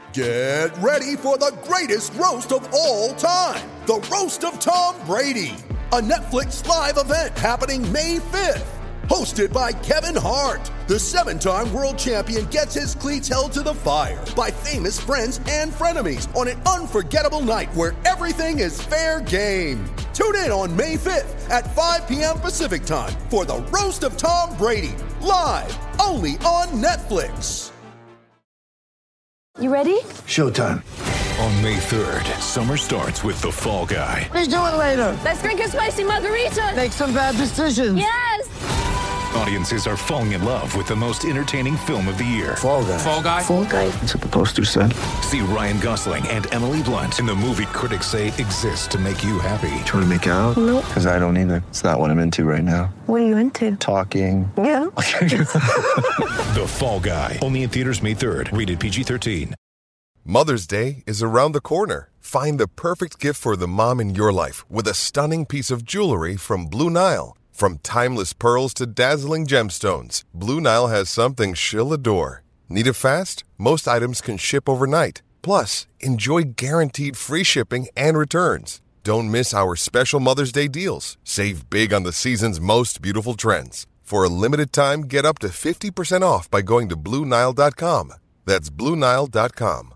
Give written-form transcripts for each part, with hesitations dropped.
Get ready for the greatest roast of all time, the Roast of Tom Brady, a Netflix live event happening May 5th. Hosted by Kevin Hart, the 7-time world champion gets his cleats held to the fire by famous friends and frenemies on an unforgettable night where everything is fair game. Tune in on May 5th at 5 p.m. Pacific time for the Roast of Tom Brady, live only on Netflix. You ready? Showtime. On May 3rd, summer starts with The Fall Guy. Let's do it later. Let's drink a spicy margarita. Make some bad decisions. Yes! Audiences are falling in love with the most entertaining film of the year. Fall Guy. Fall Guy? Fall guy. That's what the poster said. See Ryan Gosling and Emily Blunt in the movie critics say exists to make you happy. Trying to make it out? Nope. Because I don't either. It's not what I'm into right now. What are you into? Talking. Yeah. The Fall Guy. Only in theaters May 3rd. Rated PG-13. Mother's Day is around the corner. Find the perfect gift for the mom in your life with a stunning piece of jewelry from Blue Nile. From timeless pearls to dazzling gemstones, Blue Nile has something she'll adore. Need it fast? Most items can ship overnight. Plus, enjoy guaranteed free shipping and returns. Don't miss our special Mother's Day deals. Save big on the season's most beautiful trends. For a limited time, get up to 50% off by going to BlueNile.com. That's BlueNile.com.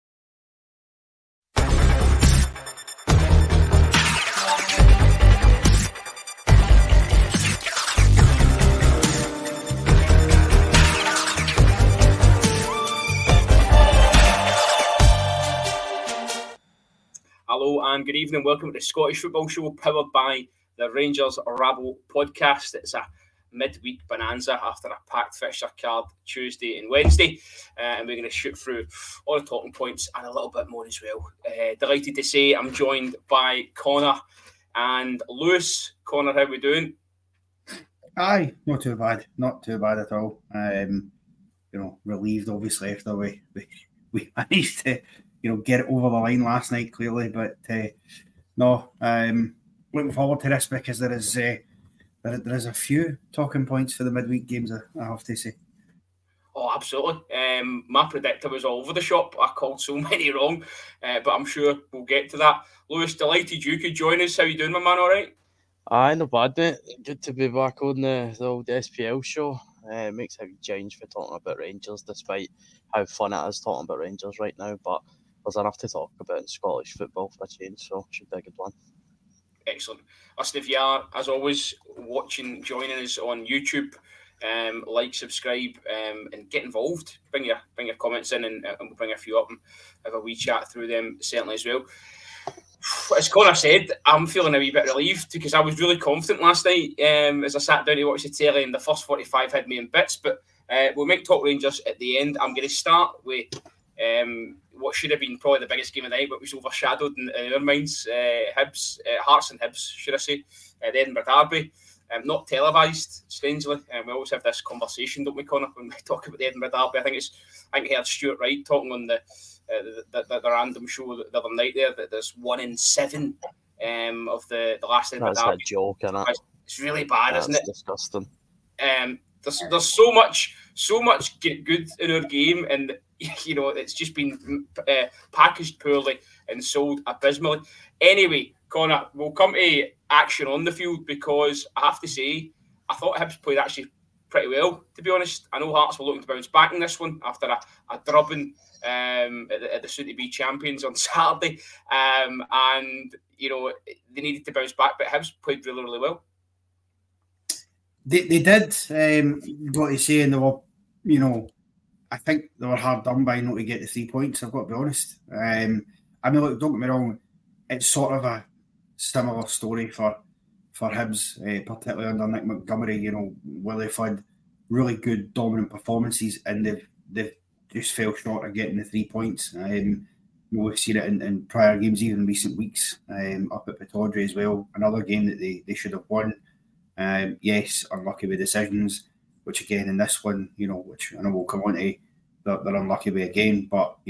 Hello and good evening. Welcome to the Scottish Football Show, powered by the Rangers Rabble podcast. It's a midweek bonanza after a packed fixture card Tuesday and Wednesday, and we're going to shoot through all the talking points and a little bit more as well. Delighted to say I'm joined by Connor and Lewis. Connor, how are we doing? Aye, not too bad at all. Relieved obviously after we managed to get it over the line last night, clearly. But looking forward to this because there is a few talking points for the midweek games, I have to say. Oh, absolutely. My predictor was all over the shop. I called so many wrong, but I'm sure we'll get to that. Lewis, delighted you could join us. How you doing, my man? All right? Aye, not bad, mate. Good to be back on the old SPL show. It makes a wee change for talking about Rangers, despite how fun it is talking about Rangers right now. But there's enough to talk about in Scottish football for a change, so it should be a good one. Excellent. Listen, if you are, as always, joining us on YouTube, like, subscribe, and get involved. Bring your comments in, and we'll bring a few up and have a wee chat through them, certainly, as well. As Connor said, I'm feeling a wee bit relieved because I was really confident last night as I sat down to watch the telly, and the first 45 had me in bits. But we'll make talk Rangers at the end. I'm going to start with what should have been probably the biggest game of the night, but was overshadowed in our minds. Hearts and Hibs, should I say. The Edinburgh Derby. Not televised, strangely. We always have this conversation, don't we, Connor, when we talk about the Edinburgh Derby. I think I heard Stuart Wright talking on the random show the other night there that there's 1 in 7 of the last Edinburgh Derby. That's a joke, isn't it? It's really bad, isn't it? It's disgusting. There's so much good in our game, and it's just been packaged poorly and sold abysmally. Anyway, Connor, we'll come to action on the field because I have to say I thought Hibs played actually pretty well, to be honest. I know Hearts were looking to bounce back in this one after a drubbing at the soon-to-be champions on Saturday, and they needed to bounce back, but Hibs played really, really well. They did. Got to say, and they were, I think they were hard done by not to get the 3 points. I've got to be honest. Look, don't get me wrong. It's sort of a similar story for Hibs, particularly under Nick Montgomery. Willie Flood, really good dominant performances, and they've just fell short of getting the 3 points. We've seen it in prior games, even in recent weeks, up at Pittodrie as well. Another game that they should have won. Yes, unlucky with decisions, which again in this one, which I know we'll come on to, they're unlucky with again, but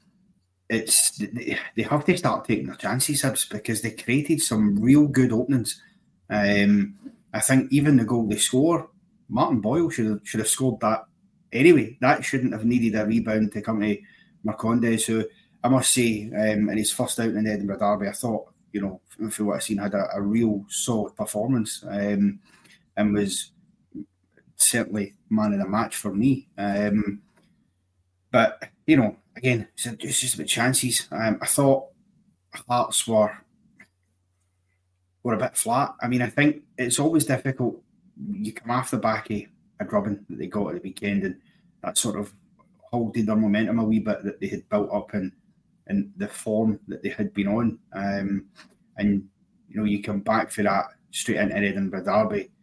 they have to start taking their chances, Hibs, because they created some real good openings. I think even the goal they score, Martin Boyle should have scored that anyway. That shouldn't have needed a rebound to come to Marcondes, who I must say, in his first outing in the Edinburgh Derby, I thought, for what I've seen, had a real solid performance, and was certainly man of the match for me. But, again, it's just about chances. I thought Hearts were a bit flat. I mean, I think it's always difficult. You come off the back of a drubbing that they got at the weekend, and that sort of halted their momentum a wee bit that they had built up in the form that they had been on. And, you come back for that straight into Edinburgh Derby,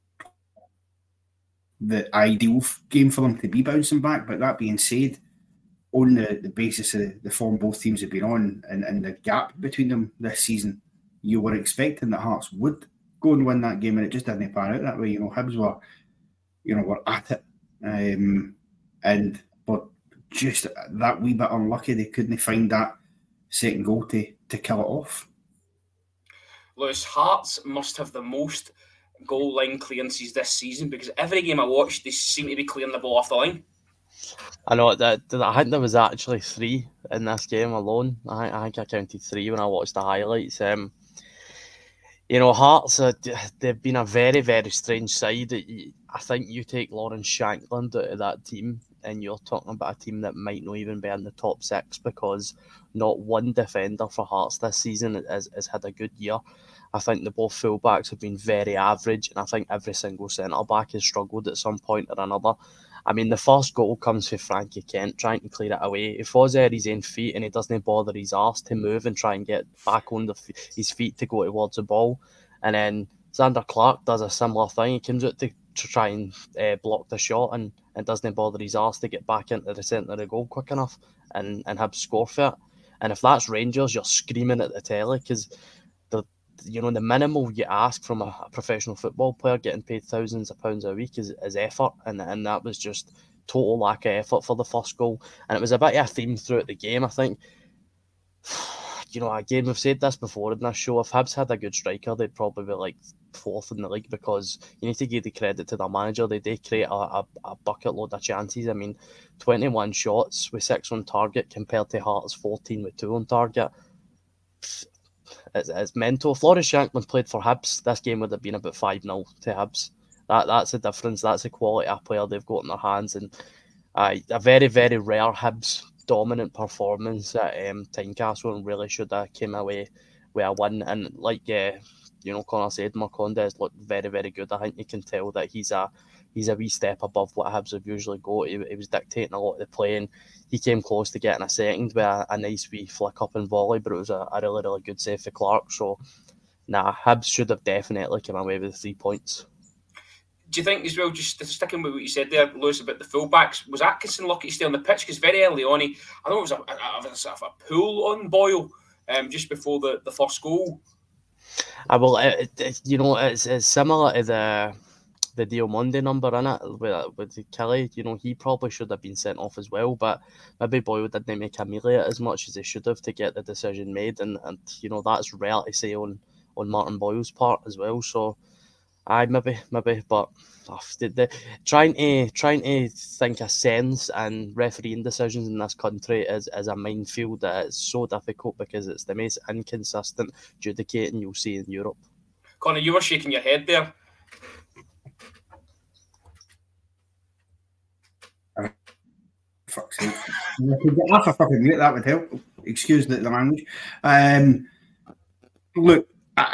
the ideal game for them to be bouncing back. But that being said, on the basis of the form both teams have been on and the gap between them this season, you were expecting that Hearts would go and win that game, and it just didn't pan out that way. Hibs were at it, but just that wee bit unlucky they couldn't find that second goal to kill it off. Lewis, Hearts must have the most goal line clearances this season, because every game I watched, they seem to be clearing the ball off the line. I know that. I think there was actually 3 in this game alone. I think I counted 3 when I watched the highlights. Hearts, they've been a very, very strange side. I think you take Lawrence Shankland out of that team, and you're talking about a team that might not even be in the top 6, because not one defender for Hearts this season has had a good year. I think the both fullbacks have been very average, and I think every single centre-back has struggled at some point or another. I mean, the first goal comes for Frankie Kent trying to clear it away. He falls at his own feet and he doesn't bother his arse to move and try and get back on his feet to go towards the ball. And then Zander Clark does a similar thing. He comes out to try and block the shot and doesn't bother his arse to get back into the centre of the goal quick enough and have score for it. And if that's Rangers, you're screaming at the telly, because the minimal you ask from a professional football player getting paid thousands of pounds a week is effort, and that was just total lack of effort for the first goal. And it was a bit of a theme throughout the game, I think. Again, we've said this before in this show, if Hibs had a good striker, they'd probably be like 4th in the league, because you need to give the credit to their manager. They create a bucket load of chances. I mean, 21 shots with 6 on target compared to Hearts 14 with 2 on target. It's mental. If Lawrence Shankland played for Hibs, this game would have been about 5-0 to Hibs. That's the difference. That's the quality of player they've got in their hands. And a very, very rare Hibs dominant performance at Tynecastle, and really should have came away with a win. And like Connor said, Marcondes looked very, very good. I think you can tell that he's a wee step above what Hibs have usually got. He was dictating a lot of the play, and he came close to getting a second with a nice wee flick up and volley, but it was a really, really good save for Clark. So, Hibs should have definitely come away with 3 points. Do you think as well, just sticking with what you said there, Lewis, about the fullbacks, was Atkinson lucky to stay on the pitch? Because very early on, I know it was a pull on Boyle just before the first goal. It's similar to the Diomande number, innit, with Kelly. He probably should have been sent off as well, but maybe Boyle didn't make Amelia as much as he should have to get the decision made, and that's rare to say on Martin Boyle's part as well. So maybe, but trying to think of sense and refereeing decisions in this country is a minefield that is so difficult, because it's the most inconsistent adjudicating you'll see in Europe. Connor, you were shaking your head there. Fuck's sake. I could get off a fucking mute, that would help. Excuse the language. Look,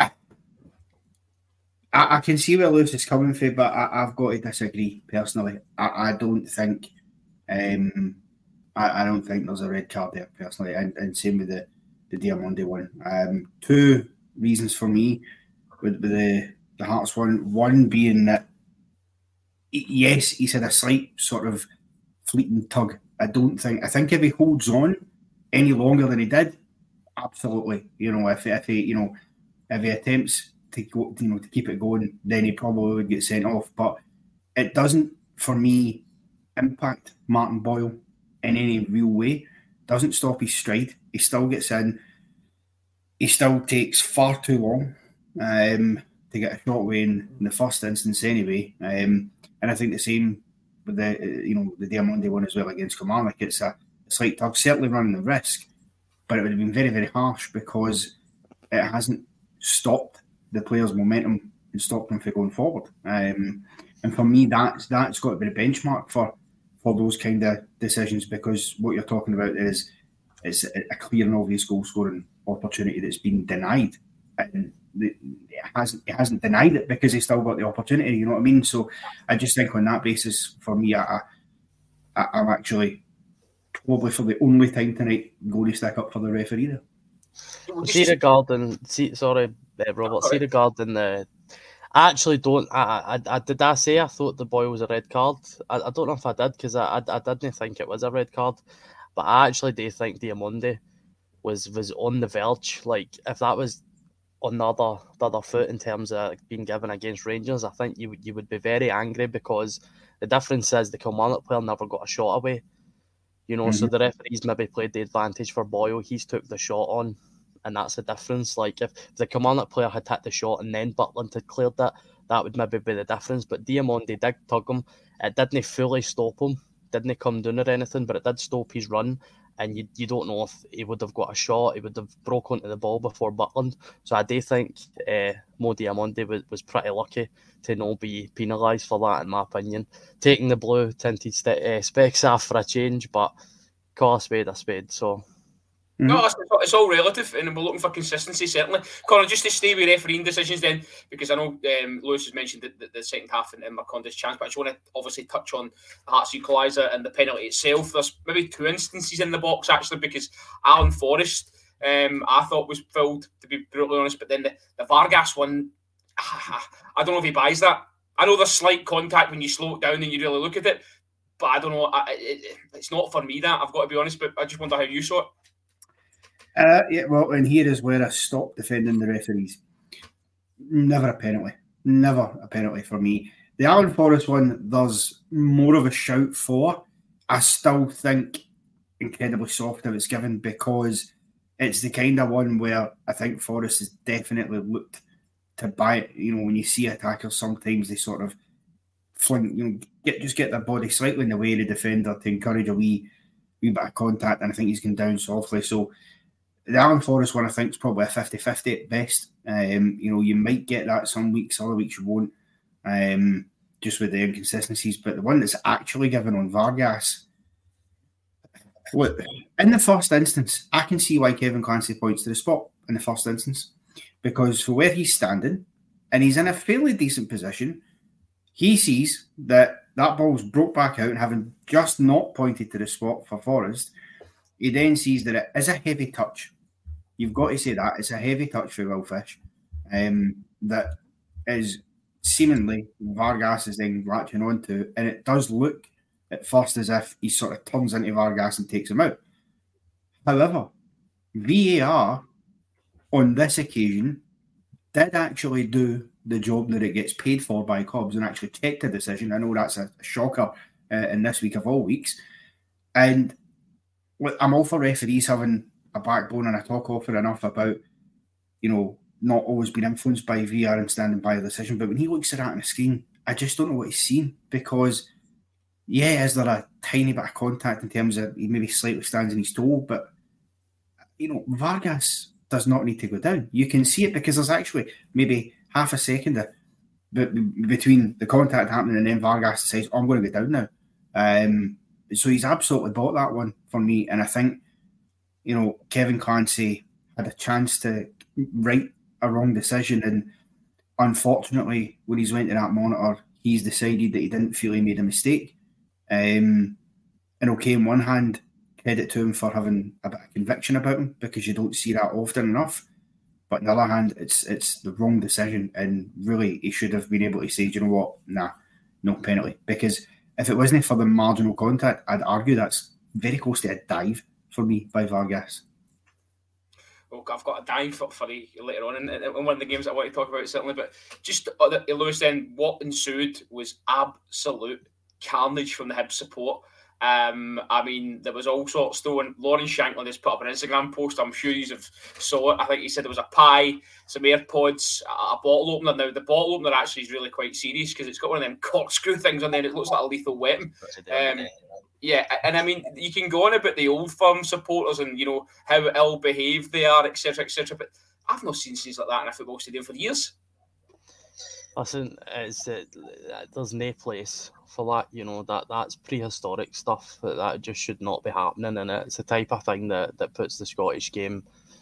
I can see where Lewis is coming from, but I've got to disagree personally. I don't think I don't think there's a red card there personally, and same with the Diomande one. 2 reasons for me with the Hearts one. One being that yes, he's had a slight sort of fleeting tug. I think if he holds on any longer than he did, absolutely. If he attempts to go, to keep it going, then he probably would get sent off. But it doesn't, for me, impact Martin Boyle in any real way. Doesn't stop his stride. He still gets in. He still takes far too long to get a shot away in the first instance anyway. And I think the same with the Diomande one as well against Kilmarnock. It's slight tug, certainly running the risk, but it would have been very, very harsh because it hasn't stopped the players' momentum and stopped them from going forward. And for me, that's got to be the benchmark for those kind of decisions, because what you're talking about is it's a clear and obvious goal scoring opportunity that's been denied, and it hasn't denied it because he still got the opportunity. You know what I mean? So I just think on that basis, for me, I'm actually probably for the only time tonight going to stick up for the referee there. Robert. See regarding the. I actually don't. Did I say I thought the boy was a red card? I don't know if I did, because I didn't think it was a red card, but I actually do think Diamonde was on the verge. Like, if that was on the other foot in terms of being given against Rangers, I think you would be very angry, because the difference is the Kilmarnock player never got a shot away. You know, so the referees maybe played the advantage for Boyle. He's took the shot on, and that's the difference. Like, if the Kilmarnock player had hit the shot and then Butland had cleared that would maybe be the difference. But Diamonde did tug him. It didn't fully stop him, didn't come down or anything, but it did stop his run. And you don't know if he would have got a shot, he would have broke onto the ball before Butland. So I do think Mo Diamonde was pretty lucky to not be penalised for that, in my opinion. Taking the blue tinted specs off for a change, but call a spade, so... No, it's all relative, and we're looking for consistency, certainly. Conor, just to stay with refereeing decisions then, because I know Lewis has mentioned the second half and Marcondes' chance, but I just want to obviously touch on the Hearts equaliser and the penalty itself. There's maybe two instances in the box, actually, because Alan Forrest, I thought was fouled, to be brutally honest, but then the Vargas one, I don't know if he buys that. I know there's slight contact when you slow it down and you really look at it, but I don't know, it's not for me, that, I've got to be honest, but I just wonder how you saw it. Yeah, well, and here is where I stop defending the referees. Never a penalty for me. The Alan Forrest one, there's more of a shout for. I still think incredibly soft if it's given, because it's the kind of one where I think Forrest has definitely looked to buy it. You know, when you see attackers, sometimes they sort of fling, get their body slightly in the way of the defender to encourage a wee bit of contact, and I think he's gone down softly. So the Alan Forrest one, I think, is probably a 50-50 at best. You might get that some weeks, other weeks you won't, just with the inconsistencies. But the one that's actually given on Vargas, look, in the first instance, I can see why Kevin Clancy points to the spot in the first instance, because for where he's standing, and he's in a fairly decent position, he sees that ball's broke back out, and having just not pointed to the spot for Forrest, he then sees that it is a heavy touch. You've got to say that. It's a heavy touch for Will Fish. That is seemingly Vargas is then latching onto, and it does look at first as if he sort of turns into Vargas and takes him out. However, VAR on this occasion did actually do the job that it gets paid for by Cobs and actually checked the decision. I know that's a shocker in this week of all weeks. And I'm all for referees having a backbone, and I talk often enough about, not always being influenced by VAR and standing by the decision. But when he looks at that on the screen, I just don't know what he's seen, because, is there a tiny bit of contact in terms of he maybe slightly stands in his toe, but, Vargas does not need to go down. You can see it because there's actually maybe half a second between the contact happening and then Vargas decides, I'm going to go down now. So he's absolutely bought that one for me, and I think, Kevin Clancy had a chance to right a wrong decision, and unfortunately, when he's went to that monitor, he's decided that he didn't feel he made a mistake. And okay, on one hand, credit to him for having a bit of conviction about him, because you don't see that often enough. But on the other hand, it's the wrong decision, and really he should have been able to say, do you know what? Nah, no penalty. Because if it wasn't for the marginal contact, I'd argue that's very close to a dive for me by Vargas. Well, I've got a dive for you later on in one of the games I want to talk about, certainly. But just Lewis, then, what ensued was absolute carnage from the Hibs support. There was all sorts throwing. Lauren Shankland has put up an Instagram post. I'm sure you have saw it. I think he said there was a pie, some AirPods, a bottle opener. Now, the bottle opener actually is really quite serious, because it's got one of them corkscrew things on there. It looks like a lethal weapon. Yeah, and I mean, you can go on about the Old Firm supporters and, you know, how ill-behaved they are, etc., etc., but I've not seen scenes like that in a football stadium for years. Listen, there's no place for that. You know, that's prehistoric stuff. That just should not be happening, and it's the type of thing that puts the Scottish game,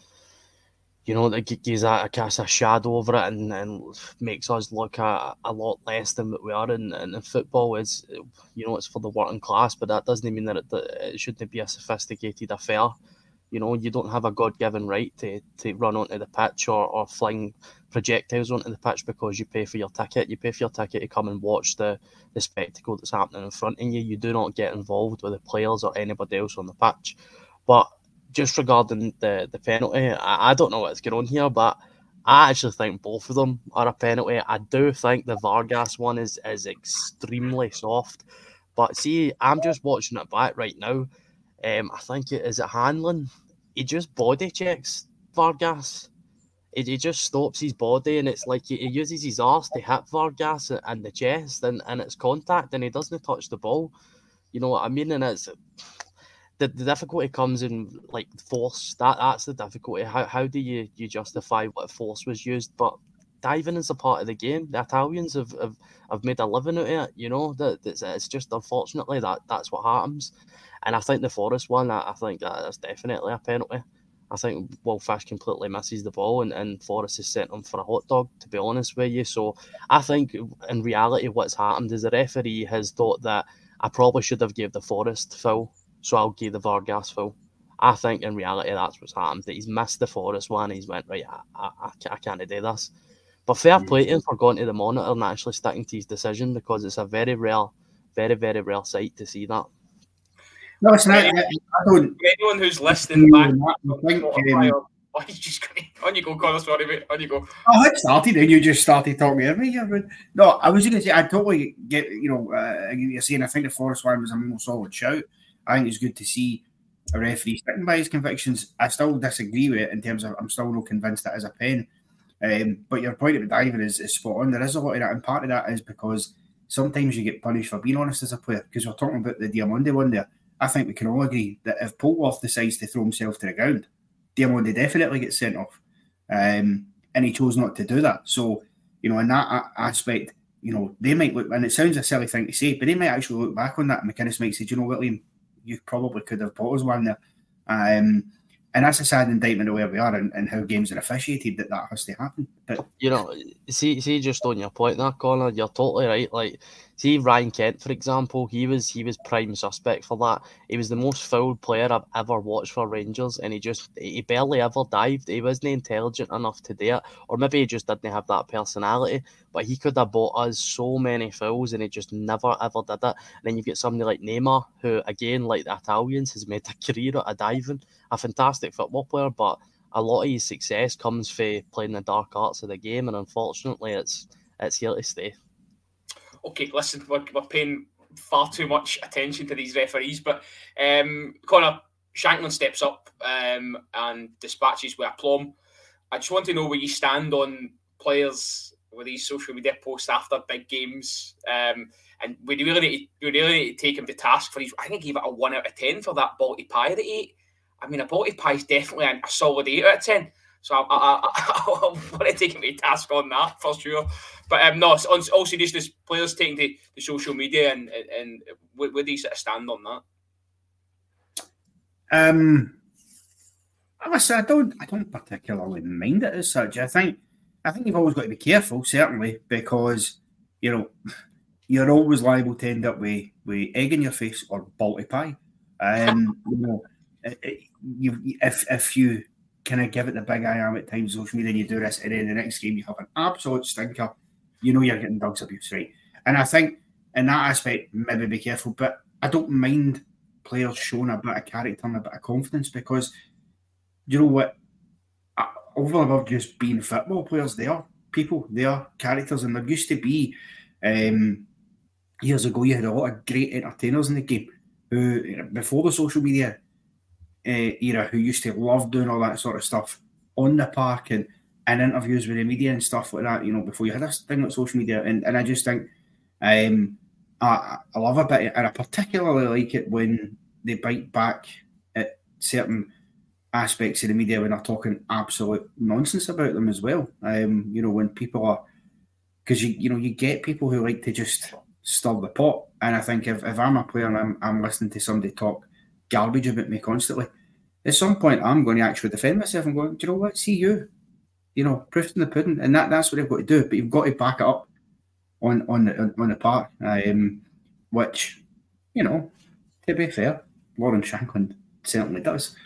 you know, that gives casts a shadow over it and makes us look a lot less than what we are in football. Is, you know, it's for the working class, but that doesn't mean that it shouldn't be a sophisticated affair. You know, you don't have a God-given right to run onto the pitch or fling projectiles onto the pitch because you pay for your ticket. You pay for your ticket to come and watch the spectacle that's happening in front of you. You do not get involved with the players or anybody else on the pitch. But just regarding the penalty, I don't know what's going on here, but I actually think both of them are a penalty. I do think the Vargas one is extremely soft. But see, I'm just watching it back right now. I think is it Hanlon? He just body checks Vargas. He just stops his body, and it's like he uses his arse to hit Vargas and the chest, and it's contact, and he doesn't touch the ball. You know what I mean? And it's the difficulty comes in like force. That's the difficulty. How do you justify what force was used? But diving is a part of the game. The Italians have made a living out of it. You know, it's just unfortunately that's what happens. And I think the Forrest one, I think that's definitely a penalty. I think Will Fish completely misses the ball and Forrest is sent him for a hot dog, to be honest with you. So I think in reality what's happened is the referee has thought that I probably should have gave the Forrest foul, so I'll give the Vargas foul. I think in reality that's what's happened, that he's missed the Forrest one. He's went, right, I can't do this. But fair play to him for going to the monitor and actually sticking to his decision, because it's a very rare sight to see that. No, it's not. I don't. Anyone who's listening back, just on you go, Connor. Sorry, mate. On you go. Oh, it started, and you just started talking to me. No, I was going to say I totally get. You know, you're saying I think the Forrest one was a more solid shout. I think it's good to see a referee sticking by his convictions. I still disagree with it in terms of I'm still not convinced that is a pen. But your point about diving is spot on. There is a lot of that, and part of that is because sometimes you get punished for being honest as a player. Because we're talking about the Diamonde one there. I think we can all agree that if Polworth decides to throw himself to the ground, Diamonde definitely gets sent off. And he chose not to do that. So, you know, in that aspect, you know, they might look, and it sounds a silly thing to say, but they might actually look back on that. McInnes might say, do you know what, Liam, you probably could have bought us one there. And that's a sad indictment of where we are and how games are officiated, that has to happen. But you know, see, just on your point there, Connor, you're totally right. Like, see Ryan Kent, for example, he was prime suspect for that. He was the most fouled player I've ever watched for Rangers, and he barely ever dived. He wasn't intelligent enough to do it, or maybe he just didn't have that personality. But he could have bought us so many fouls, and he just never ever did it. And then you get somebody like Neymar, who again, like the Italians, has made a career out of diving. A fantastic football player, but a lot of his success comes from playing the dark arts of the game, and unfortunately, it's here to stay. Okay, listen, we're paying far too much attention to these referees, but Connor, Shankland steps up and dispatches with aplomb. I just want to know where you stand on players with these social media posts after big games, and we really need to take him to task for these. I think he gave it a 1 out of 10 for that Balti Pie that he ate. I mean, a Balti Pie is definitely a solid 8 out of 10. So I want to take him to task on that for sure. But no, also just players taking the social media and where do you sort of stand on that? I don't particularly mind it as such. I think you've always got to be careful, certainly, because you know you're always liable to end up with egg in your face or Balti Pie. You know, if you kind of give it the big I am at times, social media, and you do this, and then the next game you have an absolute stinker, you know you're getting dogs abuse, right? And I think in that aspect, maybe be careful, but I don't mind players showing a bit of character and a bit of confidence, because you know what, over and above just being football players, they are people, they are characters, and there used to be years ago, you had a lot of great entertainers in the game who, before the social media era, who used to love doing all that sort of stuff on the park and interviews with the media and stuff like that, you know, before you had this thing like social media. And I just think I love a bit, and I particularly like it when they bite back at certain aspects of the media when they're talking absolute nonsense about them as well. When people are, because you get people who like to just stir the pot, and I think if I'm a player and I'm listening to somebody talk garbage about me constantly, at some point I'm going to actually defend myself and go, do you know what? See you, proof in the pudding, and that's what they've got to do. But you've got to back it up on the park, which, to be fair, Lawrence Shankland certainly does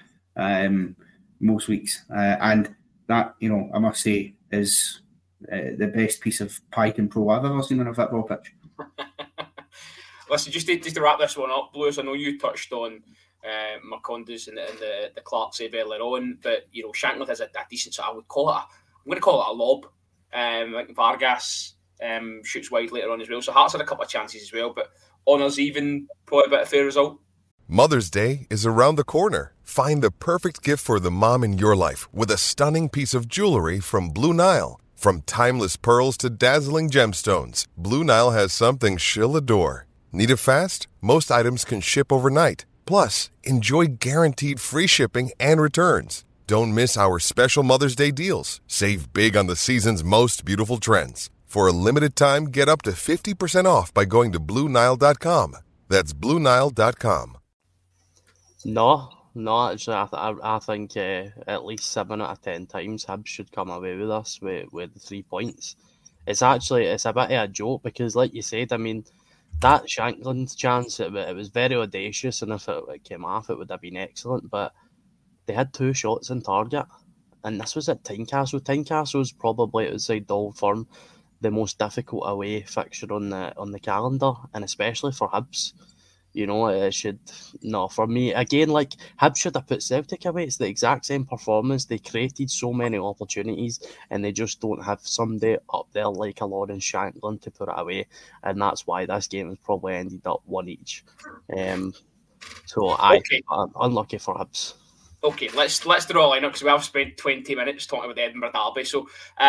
most weeks, and that, I must say, is the best piece of pike and pro I've ever seen on a football pitch. Listen, just to wrap this one up, Blues, I know you touched on Marcondes and the Clark save earlier on, but Shankland has a decent, so I'm going to call it a lob. Like Vargas shoots wide later on as well, so Hearts had a couple of chances as well, but honours even, probably a bit of fair result. Mother's Day is around the corner. Find the perfect gift for the mom in your life with a stunning piece of jewelry from Blue Nile. From timeless pearls to dazzling gemstones, Blue Nile has something she'll adore. Need it fast? Most items can ship overnight. Plus, enjoy guaranteed free shipping and returns. Don't miss our special Mother's Day deals. Save big on the season's most beautiful trends. For a limited time, get up to 50% off by going to BlueNile.com. That's BlueNile.com. No, actually, I think at least 7 out of 10 times Hibs should come away with us with the 3 points. It's a bit of a joke because, like you said, I mean, that Shankland chance, it was very audacious, and if it came off, it would have been excellent, but they had 2 shots on target, and this was at Tynecastle. Tynecastle's probably, outside Old Firm, the most difficult away fixture on the calendar, and especially for Hibs. It should, for me, again, like, Hibs should have put Celtic away. It's the exact same performance. They created so many opportunities, and they just don't have somebody up there like a Lawrence Shankland to put it away, and that's why this game has probably ended up 1 each. I'm unlucky for Hibs. Okay, let's draw a line up because we have spent 20 minutes talking about the Edinburgh Derby. So,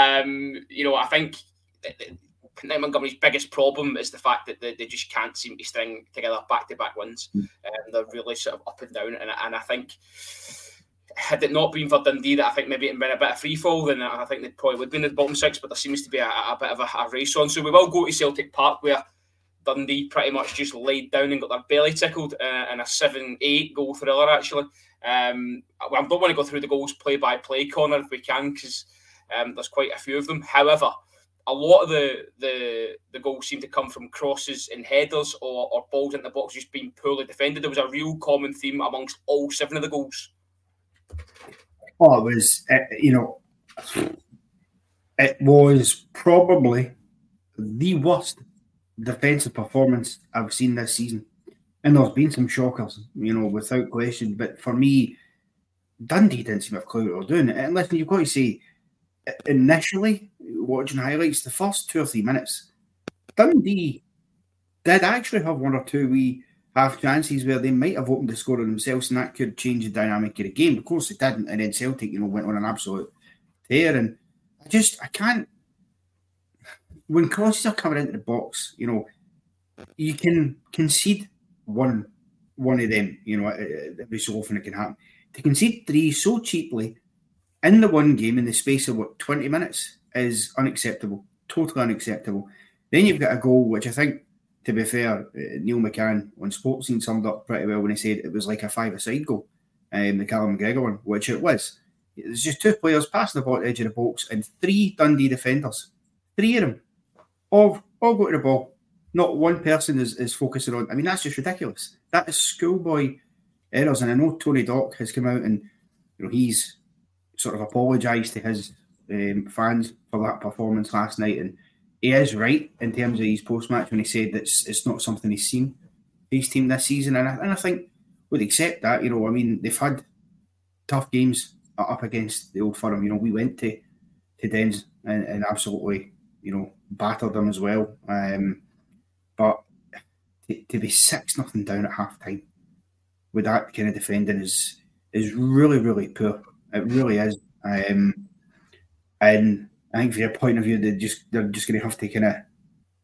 I think Montgomery's biggest problem is the fact that they just can't seem to string together back-to-back wins. They're really sort of up and down, and I think had it not been for Dundee, that I think maybe it'd been a bit of free fall, then I think they probably would have been in the bottom 6, but there seems to be a bit of a race on. So we will go to Celtic Park, where Dundee pretty much just laid down and got their belly tickled in a 7-8 goal thriller, actually. I don't want to go through the goals play-by-play, Connor, if we can, because there's quite a few of them. However, a lot of the goals seem to come from crosses and headers or balls into the box just being poorly defended. There was a real common theme amongst all 7 of the goals. Oh, it was, it was probably the worst defensive performance I've seen this season. And there's been some shockers, without question. But for me, Dundee didn't seem to have a clue what they were doing. And listen, you've got to say, initially, watching highlights, the first 2 or 3 minutes, Dundee did actually have 1 or 2 wee half chances where they might have opened the score on themselves, and that could change the dynamic of the game. Of course, it didn't, and then Celtic, went on an absolute tear. And I can't. When crosses are coming into the box, you can concede one of them. Every so often it can happen. To concede 3 so cheaply in the one game in the space of 20 minutes is unacceptable, totally unacceptable. Then you've got a goal, which I think, to be fair, Neil McCann on Sportscene summed up pretty well when he said it was like a 5-a-side goal, the Callum McGregor one, which it was. There's just 2 players passing the ball at the edge of the box and 3 Dundee defenders. 3 of them all go to the ball. Not one person is focusing on. I mean, that's just ridiculous. That is schoolboy errors. And I know Tony Dock has come out and he's sort of apologised to his fans for that performance last night, and he is right in terms of his post-match when he said that it's not something he's seen his team this season, and I think we'd accept that. They've had tough games up against the Old Firm. We went to Dens and absolutely battered them as well, but to be 6-0 down at half time with that kind of defending is really, really poor. It really is. And I think from your point of view, they're just going to have to kind of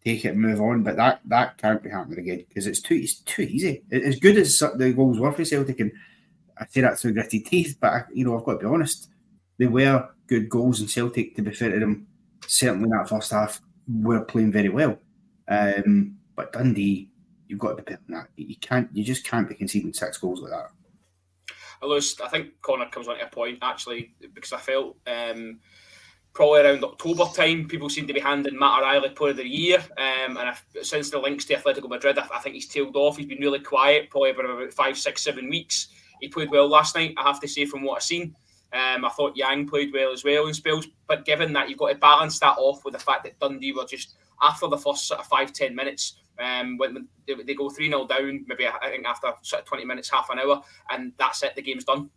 take it and move on. But that can't be happening again because it's too easy. As good as the goals were for Celtic, and I say that through gritted teeth, but I've got to be honest, they were good goals, and Celtic, to be fair to them, certainly in that first half, were playing very well. But Dundee, you've got to be better than that. You just can't be conceding 6 goals like that. I think Connor comes on to a point, actually, because I felt probably around October time, people seem to be handing Matt O'Reilly Player of the Year. Since the links to Atletico Madrid, I think he's tailed off. He's been really quiet, probably for about 5, 6, 7 weeks. He played well last night, I have to say, from what I've seen. I thought Yang played well as well in spells. But given that, you've got to balance that off with the fact that Dundee were just, after the first sort of 5-10 minutes, when they go 3-0 down, maybe I think after sort of 20 minutes, half an hour, and that's it, the game's done.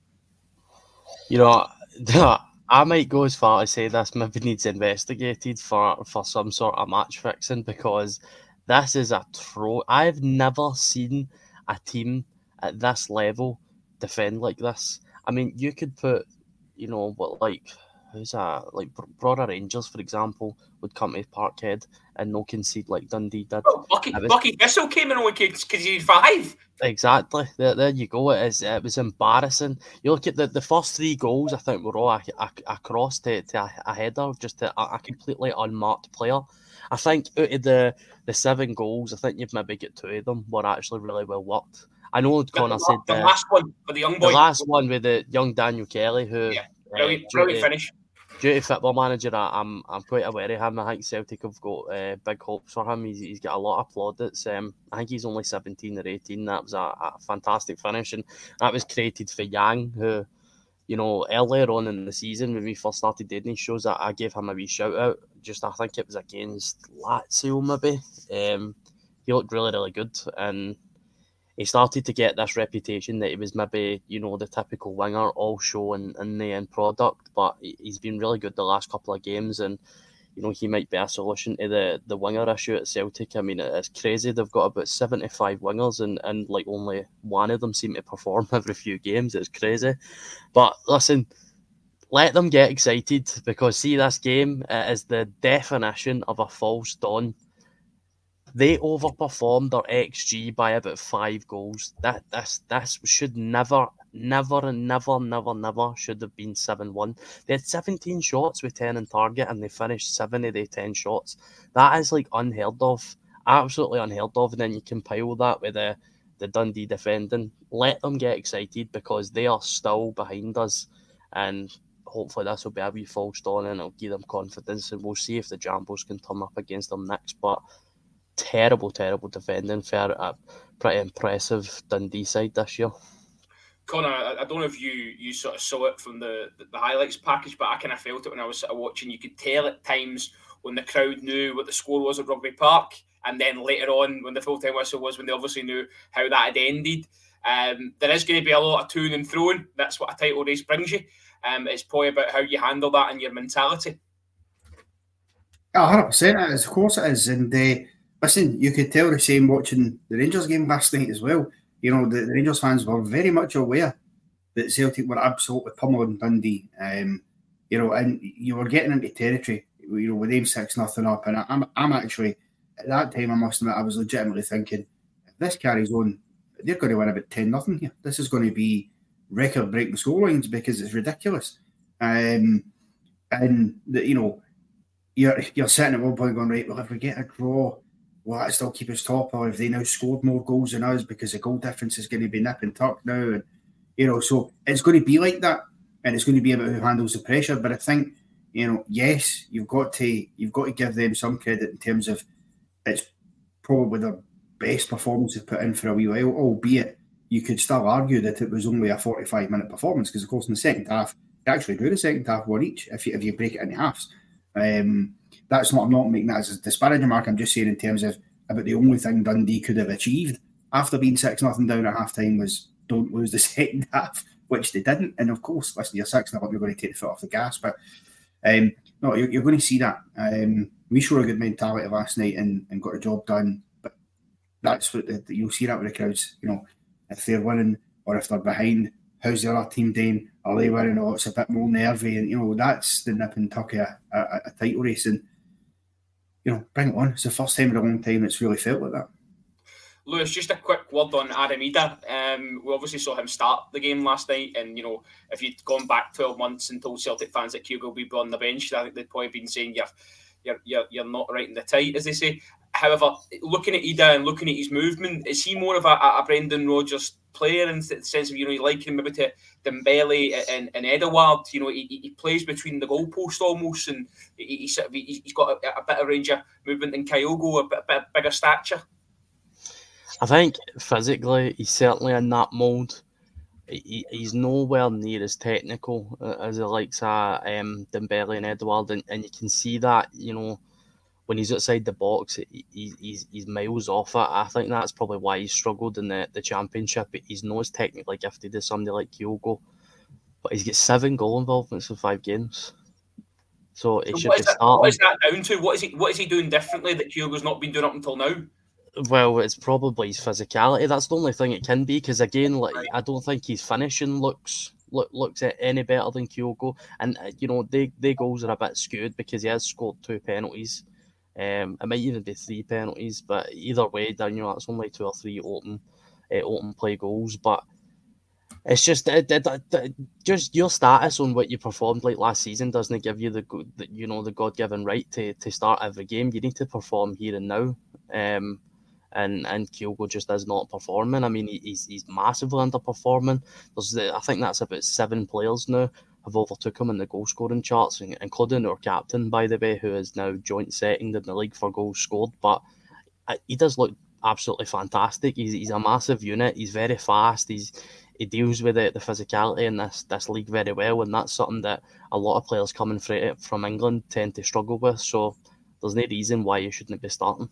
I might go as far as say this maybe needs investigated for some sort of match fixing, because this is I've never seen a team at this level defend like this. I mean, you could put, who's that? Like Brother Rangers, for example, would come to Parkhead and no concede like Dundee did. Well, Bucky Thistle came in only because he had 5. Exactly. There you go. It was embarrassing. You look at the first 3 goals, I think were all a cross to a header, just to a completely unmarked player. I think out of the 7 goals, I think you've maybe got 2 of them were actually really well worked. I know Connor said the last one for the young boy. The last one with the young Daniel Kelly, who brilliant finish. Due to Football Manager, I'm quite aware of him. I think Celtic have got big hopes for him. He's got a lot of plaudits. I think he's only 17 or 18. That was a fantastic finish, and that was created for Yang, who, earlier on in the season when we first started doing these shows, I gave him a wee shout out. I think it was against Lazio maybe. He looked really, really good, and he started to get this reputation that he was maybe, the typical winger, all show and the end product, but he's been really good the last couple of games, and, he might be a solution to the winger issue at Celtic. I mean, it's crazy. They've got about 75 wingers, and like only one of them seem to perform every few games. It's crazy. But listen, let them get excited, because see, this game is the definition of a false dawn. They overperformed their XG by about 5 goals. This should never should have been 7-1. They had 17 shots with 10 in target, and they finished 7 of the 10 shots. That is like unheard of, absolutely unheard of. And then you compile that with the Dundee defending. Let them get excited, because they are still behind us, and hopefully this will be a wee false dawn, and it'll give them confidence, and we'll see if the Jambos can turn up against them next. But terrible defending for a pretty impressive Dundee side this year. Connor, I don't know if you sort of saw it from the highlights package, but I kind of felt it when I was sort of watching. You could tell at times when the crowd knew what the score was at Rugby Park, and then later on when the full-time whistle was, when they obviously knew how that had ended. There is going to be a lot of toing and throwing. That's what a title race brings you. It's probably about how you handle that and your mentality. 100%, of course it is. And listen, you could tell the same watching the Rangers game last night as well. The Rangers fans were very much aware that Celtic were absolutely pummeling Dundee. And you were getting into territory, with them 6-0 up. And I'm actually, at that time, I must admit, I was legitimately thinking, if this carries on, they're going to win about 10-0 here. This is going to be record-breaking scorelines, because it's ridiculous. You're sitting at one point going, right, well, if we get a draw, will that still keep us top? Or if they now scored more goals than us, because the goal difference is going to be nip and tuck now, and so it's going to be like that, and it's going to be about who handles the pressure. But I think, yes, you've got to give them some credit in terms of it's probably their best performance they've put in for a wee while, albeit you could still argue that it was only a 45-minute performance, because of course in the second half, they actually drew the second half one each if you break it into halves. That's not, I'm not making that as a disparaging mark. I'm just saying in terms of about the only thing Dundee could have achieved after being 6-0 down at half time was don't lose the second half, which they didn't. And of course, listen, you're 6-0 up, you're going to take the foot off the gas. But no, you're going to see that. We showed a good mentality last night and got the job done. But that's what you'll see that with the crowds. If they're winning or if they're behind, how's the other team doing? Are they winning? Oh, it's a bit more nervy. And, that's the nip and tuck of a title race. And, bring it on. It's the first time in a long time it's really felt like that. Lewis, just a quick word on Adam Idah. We obviously saw him start the game last night, and if you'd gone back 12 months and told Celtic fans that Kyogo would be on the bench, I think they'd probably been saying you're not right in the tight, as they say. However, looking at Idah and looking at his movement, is he more of a Brendan Rodgers player in the sense of you like him maybe to Dembele and Edouard? He plays between the goalpost almost, and he's got a bit of range of movement than Kyogo, a bit bigger stature. I think physically he's certainly in that mould. He's nowhere near as technical as the likes of Dembele and Edouard, and you can see that when he's outside the box, he's miles off it. I think that's probably why he's struggled in the Championship. He's not as technically gifted as somebody like Kyogo, but he's got 7 goal involvements in 5 games. So it should be starting. What is that down to? What is he doing differently that Kyogo's not been doing up until now? Well, it's probably his physicality. That's the only thing it can be, because again, I don't think his finishing looks any better than Kyogo, and their goals are a bit skewed because he has scored 2 penalties. It might even be 3 penalties, but either way, then that's only 2 or 3 open play goals. But it's just just your status on what you performed like last season doesn't give you the God-given right to start every game. You need to perform here and now. And Kyogo just is not performing. I mean, he's massively underperforming. I think that's about 7 players now have overtook him in the goal scoring charts, including our captain, by the way, who is now joint second in the league for goals scored. But he does look absolutely fantastic. He's a massive unit. He's very fast. He deals with the physicality in this league very well, and that's something that a lot of players coming from England tend to struggle with. So there's no reason why you shouldn't be starting.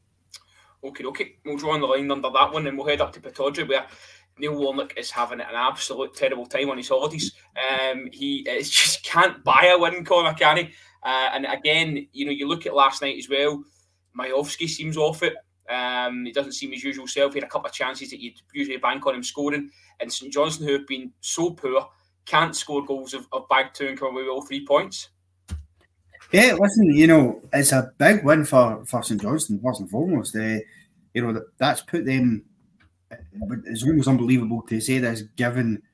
Okay. We'll draw on the line under that one, and we'll head up to Pittodrie, where Neil Warnock is having an absolute terrible time on his holidays. He just can't buy a win, Connor, can he? And again, you look at last night as well. Majowski seems off it. He doesn't seem his usual self. He had a couple of chances that you'd usually bank on him scoring. And St Johnstone, who have been so poor, can't score goals of bag 2 and come away with all 3 points. Yeah, listen, it's a big win for St Johnstone, first and foremost. That's put them, it's almost unbelievable to say this, given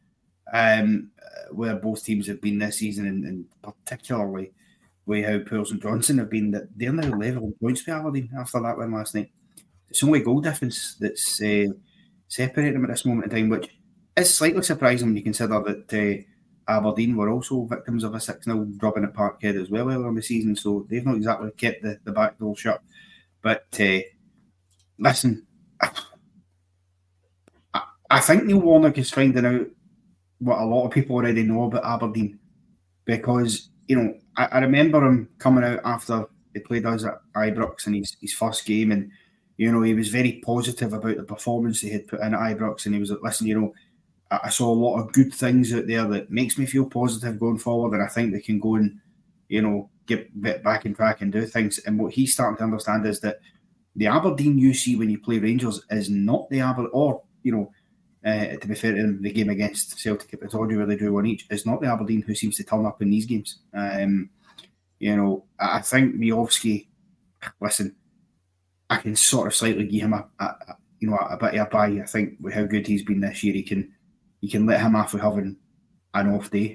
where both teams have been this season, and particularly with how poor St Johnstone have been, that they're now level in points with Aberdeen after that win last night. It's only goal difference that's separating them at this moment in time, which is slightly surprising when you consider that Aberdeen were also victims of a 6-0 drubbing at Parkhead as well earlier in the season, so they've not exactly kept the back door shut. But listen, I think Neil Warnock is finding out what a lot of people already know about Aberdeen, because I remember him coming out after he played us at Ibrox in his first game, and he was very positive about the performance he had put in at Ibrox, and he was like, listen, I saw a lot of good things out there that makes me feel positive going forward, and I think they can go and, get back in track and do things. And what he's starting to understand is that the Aberdeen you see when you play Rangers is not the Aberdeen, or, to be fair to them, the game against Celtic at Pittodrie where they drew 1 each, is not the Aberdeen who seems to turn up in these games. I think Majowski, listen, I can sort of slightly give him a bit of a buy. I think with how good he's been this year, you can let him off with having an off day.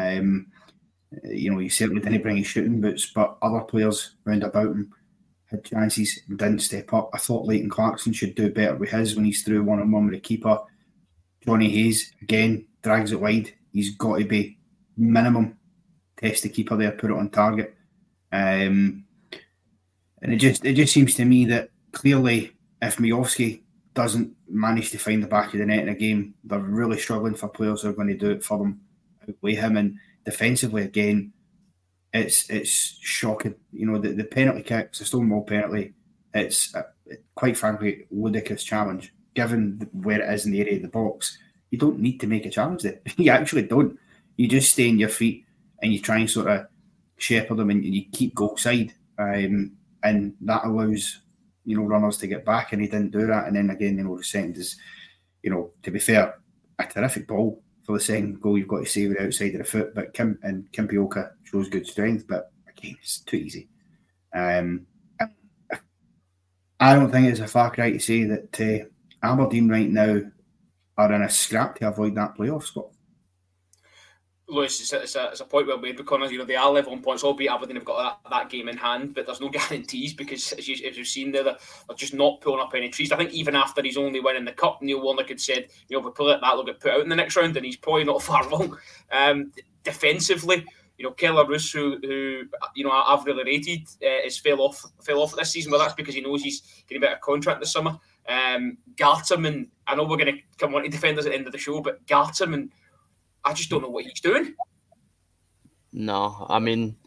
He certainly didn't bring his shooting boots, but other players round about him had chances and didn't step up. I thought Leighton Clarkson should do better with his when he's through 1-on-1 with the keeper. Johnny Hayes, again, drags it wide. He's got to be minimum test the keeper there, put it on target. And it just seems to me that clearly if Majowski doesn't manage to find the back of the net in a game, they're really struggling for players who are going to do it for them, outweigh him. And defensively, again, it's shocking. The penalty kicks, the Stonewall penalty, it's quite frankly ludicrous challenge. Given where it is in the area of the box, you don't need to make a challenge there. You actually don't. You just stay on your feet and you try and sort of shepherd them, and you keep goal side, and that allows runners to get back, and he didn't do that. And then again, the second is, to be fair, a terrific ball for the second goal. You've got to save it outside of the foot, but Kimpioka shows good strength, but again, it's too easy. I don't think it's a far cry to say that Aberdeen right now are in a scrap to avoid that playoff spot. Lewis, it's a point well made, because they are level on points, albeit Aberdeen have got that game in hand, but there's no guarantees, because as you've seen there, they're just not pulling up any trees. I think even after his only win in the Cup, Neil Warnock had said, if we pull it, that'll get put out in the next round, and he's probably not far wrong. Defensively, Keller Roos, who I've really rated, is fell off this season, but that's because he knows he's getting a better contract this summer. Garterman, I know we're going to come on to defenders at the end of the show, but Garterman, I just don't know what he's doing. No, I mean,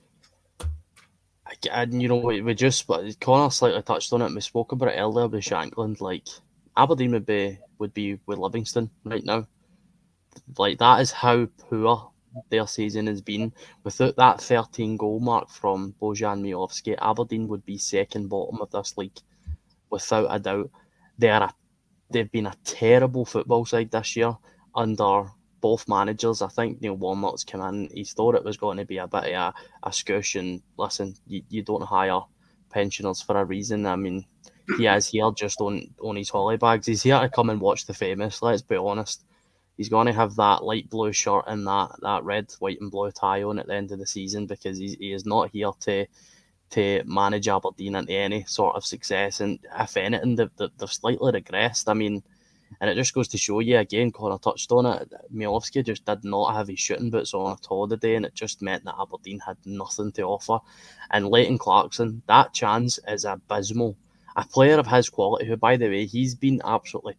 we just, Connor slightly touched on it. We spoke about it earlier with Shankland. Like, Aberdeen would be with Livingston right now. Like, that is how poor their season has been. Without that 13 goal mark from Bojan Miovski, Aberdeen would be second bottom of this league, without a doubt. They've been a terrible football side this year under both managers. I think Neil Warnock's come in, he thought it was going to be a bit of a scoosh, and listen, you don't hire pensioners for a reason. I mean, he is here just on his holiday bags. He's here to come and watch the famous, let's be honest. He's going to have that light blue shirt and that red, white and blue tie on at the end of the season, because he is not here to manage Aberdeen into any sort of success. And if anything, they've slightly regressed. I mean, and it just goes to show you, again, Connor touched on it, Miovski just did not have his shooting boots on at all today, and it just meant that Aberdeen had nothing to offer. And Leighton Clarkson, that chance is abysmal. A player of his quality, who, by the way, he's been absolutely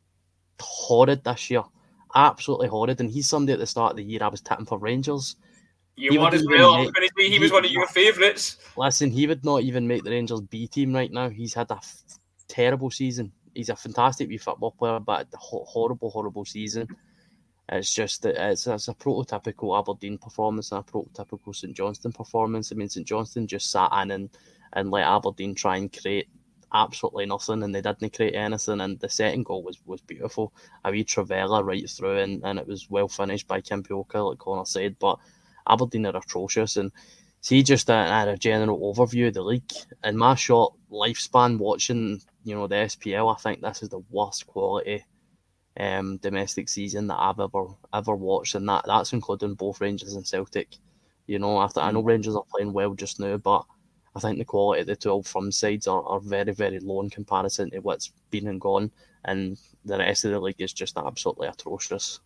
horrid this year. Absolutely horrid. And he's somebody at the start of the year I was tipping for Rangers. You won as well. He was one of your favourites. Listen, he would not even make the Rangers B team right now. He's had a terrible season. He's a fantastic wee football player, but a horrible season. It's just that it's a prototypical Aberdeen performance and a prototypical St Johnstone performance. I mean, St Johnstone just sat in and let Aberdeen try and create absolutely nothing, and they didn't create anything. And the second goal was beautiful. A wee Travella right through, and it was well finished by Kim Pioka, like Connor said. But Aberdeen are atrocious, and see, just a general overview of the league. In my short lifespan watching, the SPL, I think this is the worst quality domestic season that I've ever watched, and that's including both Rangers and Celtic. I know Rangers are playing well just now, but I think the quality of the two Old Firm sides are very, very low in comparison to what's been and gone, and the rest of the league is just absolutely atrocious.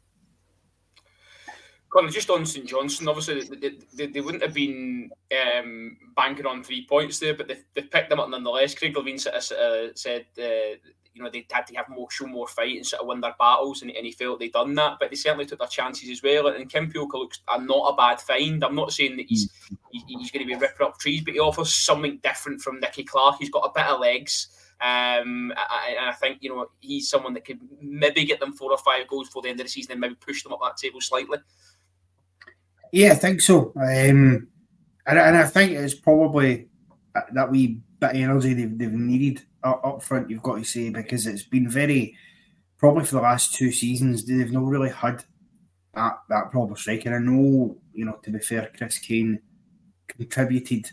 Connor, just on St Johnstone, obviously they wouldn't have been banking on 3 points there, but they picked them up nonetheless. Craig Levein said they had to show more fight and sort of win their battles, and he felt they'd done that, but they certainly took their chances as well. And Kim Pioka looks not a bad find. I'm not saying that he's going to be ripping up trees, but he offers something different from Nicky Clark. He's got a bit of legs. And I think he's someone that could maybe get them 4 or 5 goals before the end of the season and maybe push them up that table slightly. Yeah, I think so. And I think it's probably that wee bit of energy they've needed up front, you've got to say, because it's been probably for the last 2 seasons, they've not really had that proper striker. I know, to be fair, Chris Kane contributed,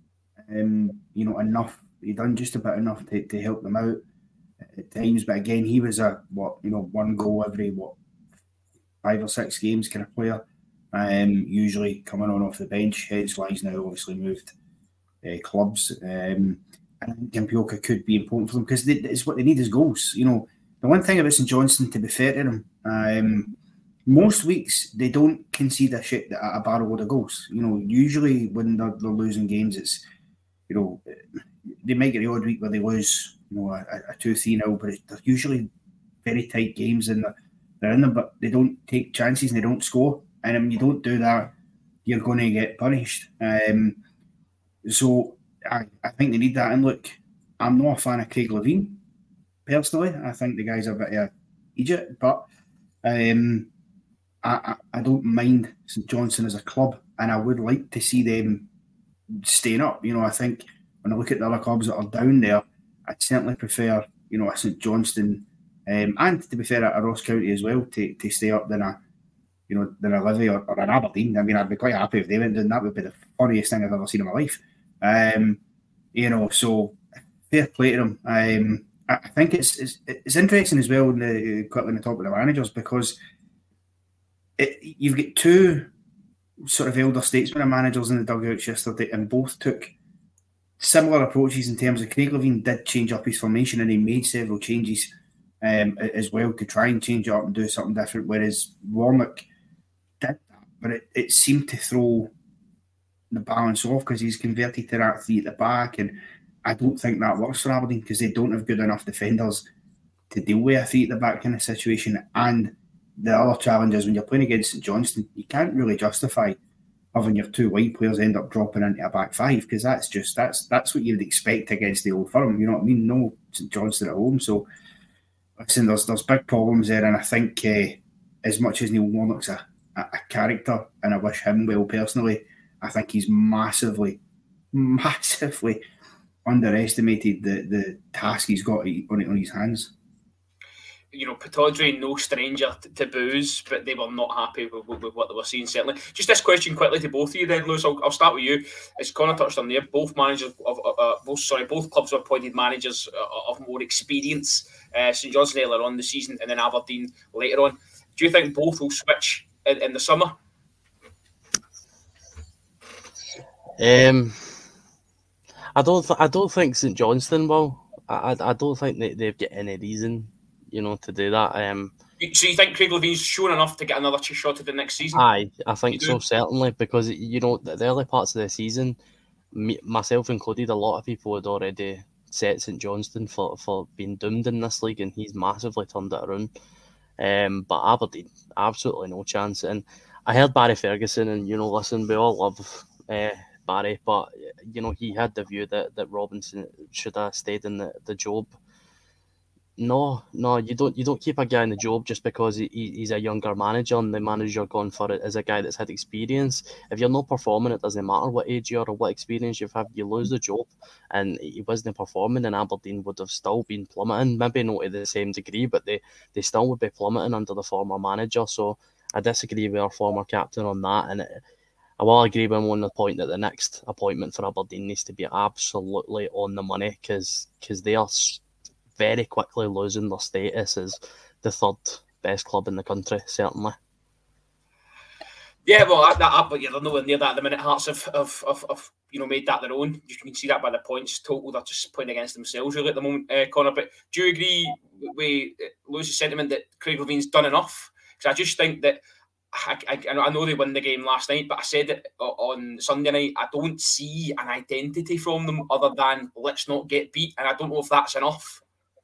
enough. He done just about enough to help them out at times. But again, he was one goal every 5 or 6 games kind of player. Usually coming on off the bench. Hence why he's now obviously moved clubs. And I think Kim Pioka could be important for them, because it's what they need is goals. The one thing about St Johnstone, to be fair to them, most weeks they don't concede a barrel load of goals. Usually when they're losing games, it's they might get the odd week where they lose a 2-3-0, but they're usually very tight games, and they're in them, but they don't take chances and they don't score. And when you don't do that, you're going to get punished. So I think they need that. And look, I'm not a fan of Craig Levein, personally. I think the guy's a bit of an idiot, but I don't mind St Johnstone as a club, and I would like to see them staying up. I think when I look at the other clubs that are down there, I'd certainly prefer, a St Johnstone, and to be fair, a Ross County as well, to stay up than a Livy or an Aberdeen. I mean, I'd be quite happy if they went down. That would be the funniest thing I've ever seen in my life. So fair play to him. I think it's interesting as well quickly on the top of the managers, because you've got two sort of elder statesmen and managers in the dugouts yesterday, and both took similar approaches in terms of Craig Levein did change up his formation, and he made several changes as well to try and change it up and do something different, whereas Warnock did that, but it seemed to throw the balance off because he's converted to that three at the back, and I don't think that works for Aberdeen because they don't have good enough defenders to deal with a three at the back kind of situation. And the other challenge is when you're playing against St Johnstone, you can't really justify having your two wide players end up dropping into a back five, because that's what you'd expect against the Old Firm. You know what I mean? No St Johnstone at home. So listen, there's big problems there, and I think as much as Neil Warnock's a character, and I wish him well personally, I think he's massively underestimated the task he's got on his hands. You know, Pittodrie, no stranger to boos, but they were not happy with what they were seeing, certainly. Just this question quickly to both of you then, Lewis. I'll start with you. As Connor touched on there, both clubs have appointed managers of more experience. St Johnstone earlier on the season, and then Aberdeen later on. Do you think both will switch in the summer? I don't think St Johnstone will. I don't think they've got any reason, to do that. So you think Craig Levein's shown enough to get another shot at the next season? Aye, I think so, certainly, because the early parts of the season, myself included, a lot of people had already set St Johnstone for being doomed in this league, and he's massively turned it around. But Aberdeen, absolutely no chance. And I heard Barry Ferguson, and listen, we all love Barry, but he had the view that Robinson should have stayed in the job. No, you don't keep a guy in the job just because he's a younger manager, and the manager you're going for it is a guy that's had experience. If you're not performing, it doesn't matter what age you are or what experience you've had, you lose the job. And he wasn't performing, and Aberdeen would have still been plummeting, maybe not to the same degree, but they still would be plummeting under the former manager. So I disagree with our former captain on that, and I will agree with him on the point that the next appointment for Aberdeen needs to be absolutely on the money, because they are very quickly losing their status as the third best club in the country, certainly. Yeah, well, but they're nowhere near that at the minute. Hearts have made that their own. You can see that by the points total. They're just playing against themselves really at the moment, Connor. But do you agree with Lewis's sentiment that Craig Levein's done enough? Because I just think that I know they won the game last night, but I said it on Sunday night, I don't see an identity from them other than let's not get beat, and I don't know if that's enough.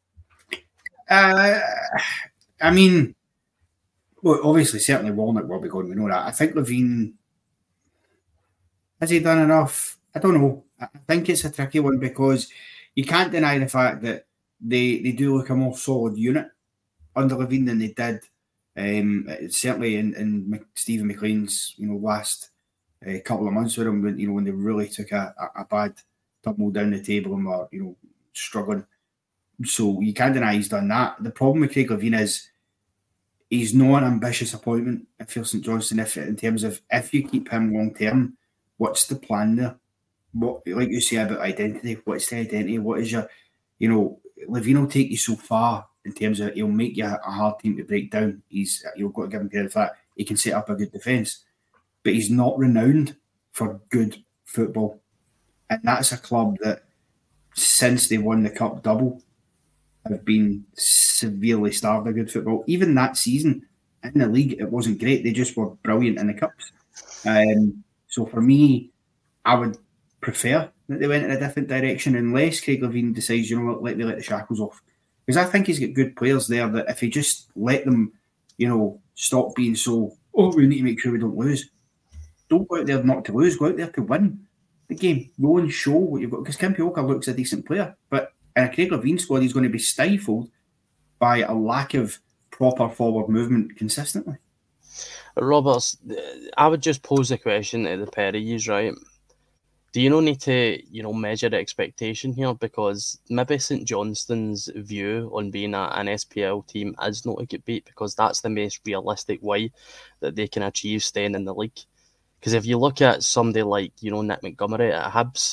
I mean, well, obviously, certainly Walnut will be going. We know that. I think Levein, has he done enough? I don't know. I think it's a tricky one because you can't deny the fact that they do look a more solid unit under Levein than they did. Certainly in Stephen McLean's last couple of months with him, when they really took a bad tumble down the table and were struggling. So you can't deny he's done that. The problem with Craig Levein is he's not an ambitious appointment if you're St Johnstone. In terms of if you keep him long term, what's the plan there? What, like you say about identity, what's the identity? What is your, Levein will take you so far in terms of he'll make you a hard team to break down. You've got to give him credit for that. He can set up a good defence, but he's not renowned for good football, and that's a club that since they won the cup double have been severely starved of good football. Even that season in the league, it wasn't great. They just were brilliant in the cups. So for me, I would prefer that they went in a different direction unless Craig Levein decides, let the shackles off. Because I think he's got good players there that if he just let them, stop being so, we need to make sure we don't lose. Don't go out there not to lose. Go out there to win the game. Go and show what you've got. Because Kim Pioka looks a decent player, but in a Craig Levein squad, he's going to be stifled by a lack of proper forward movement consistently. Roberts, I would just pose the question to the pair of yous, right? Do you not need to, measure the expectation here? Because maybe St Johnstone's view on being an SPL team is not to get beat, because that's the most realistic way that they can achieve staying in the league. Because if you look at somebody like, Nick Montgomery at Hibs,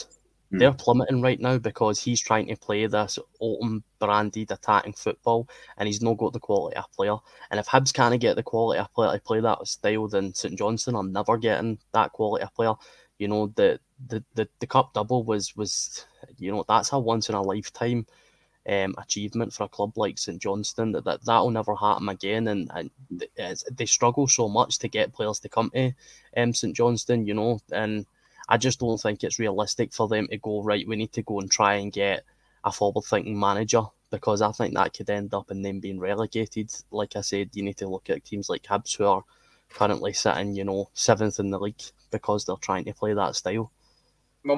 they're plummeting right now because he's trying to play this open, branded, attacking football, and he's not got the quality of player. And if Hibs can't get the quality of player to play that style, then St Johnstone are never getting that quality of player. You know, the cup double was you know, that's a once in a lifetime achievement for a club like St Johnstone. That'll never happen again, and they struggle so much to get players to come to St Johnstone. You know, and I just don't think it's realistic for them to go, right, we need to go and try and get a forward-thinking manager, because I think that could end up in them being relegated. Like I said, you need to look at teams like Hibs, who are currently sitting, you know, 7th in the league because they're trying to play that style. Well,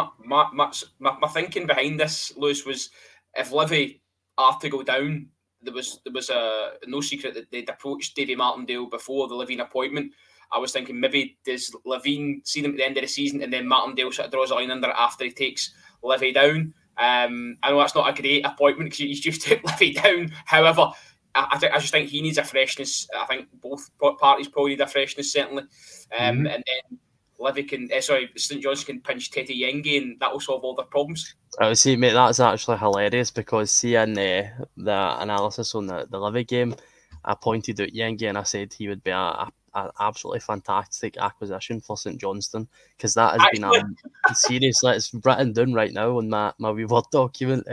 my thinking behind this, Lewis, was if Livy are to go down, there was no secret that they'd approached Davy Martindale before the Levine appointment. I was thinking maybe does Levine see them at the end of the season and then Martindale sort of draws a line under it after he takes Livy down. I know that's not a great appointment because he's just took Livy down. However, I just think he needs a freshness. I think both parties probably need a freshness, certainly. And then Livy can, St Johnstone can pinch Tete Yengi and that will solve all their problems. I would say, mate, that's actually hilarious because seeing the analysis on the Livy game, I pointed out Yengi and I said he would be an absolutely fantastic acquisition for St Johnstone, because that has been seriously, it's written down right now on my wee Word document.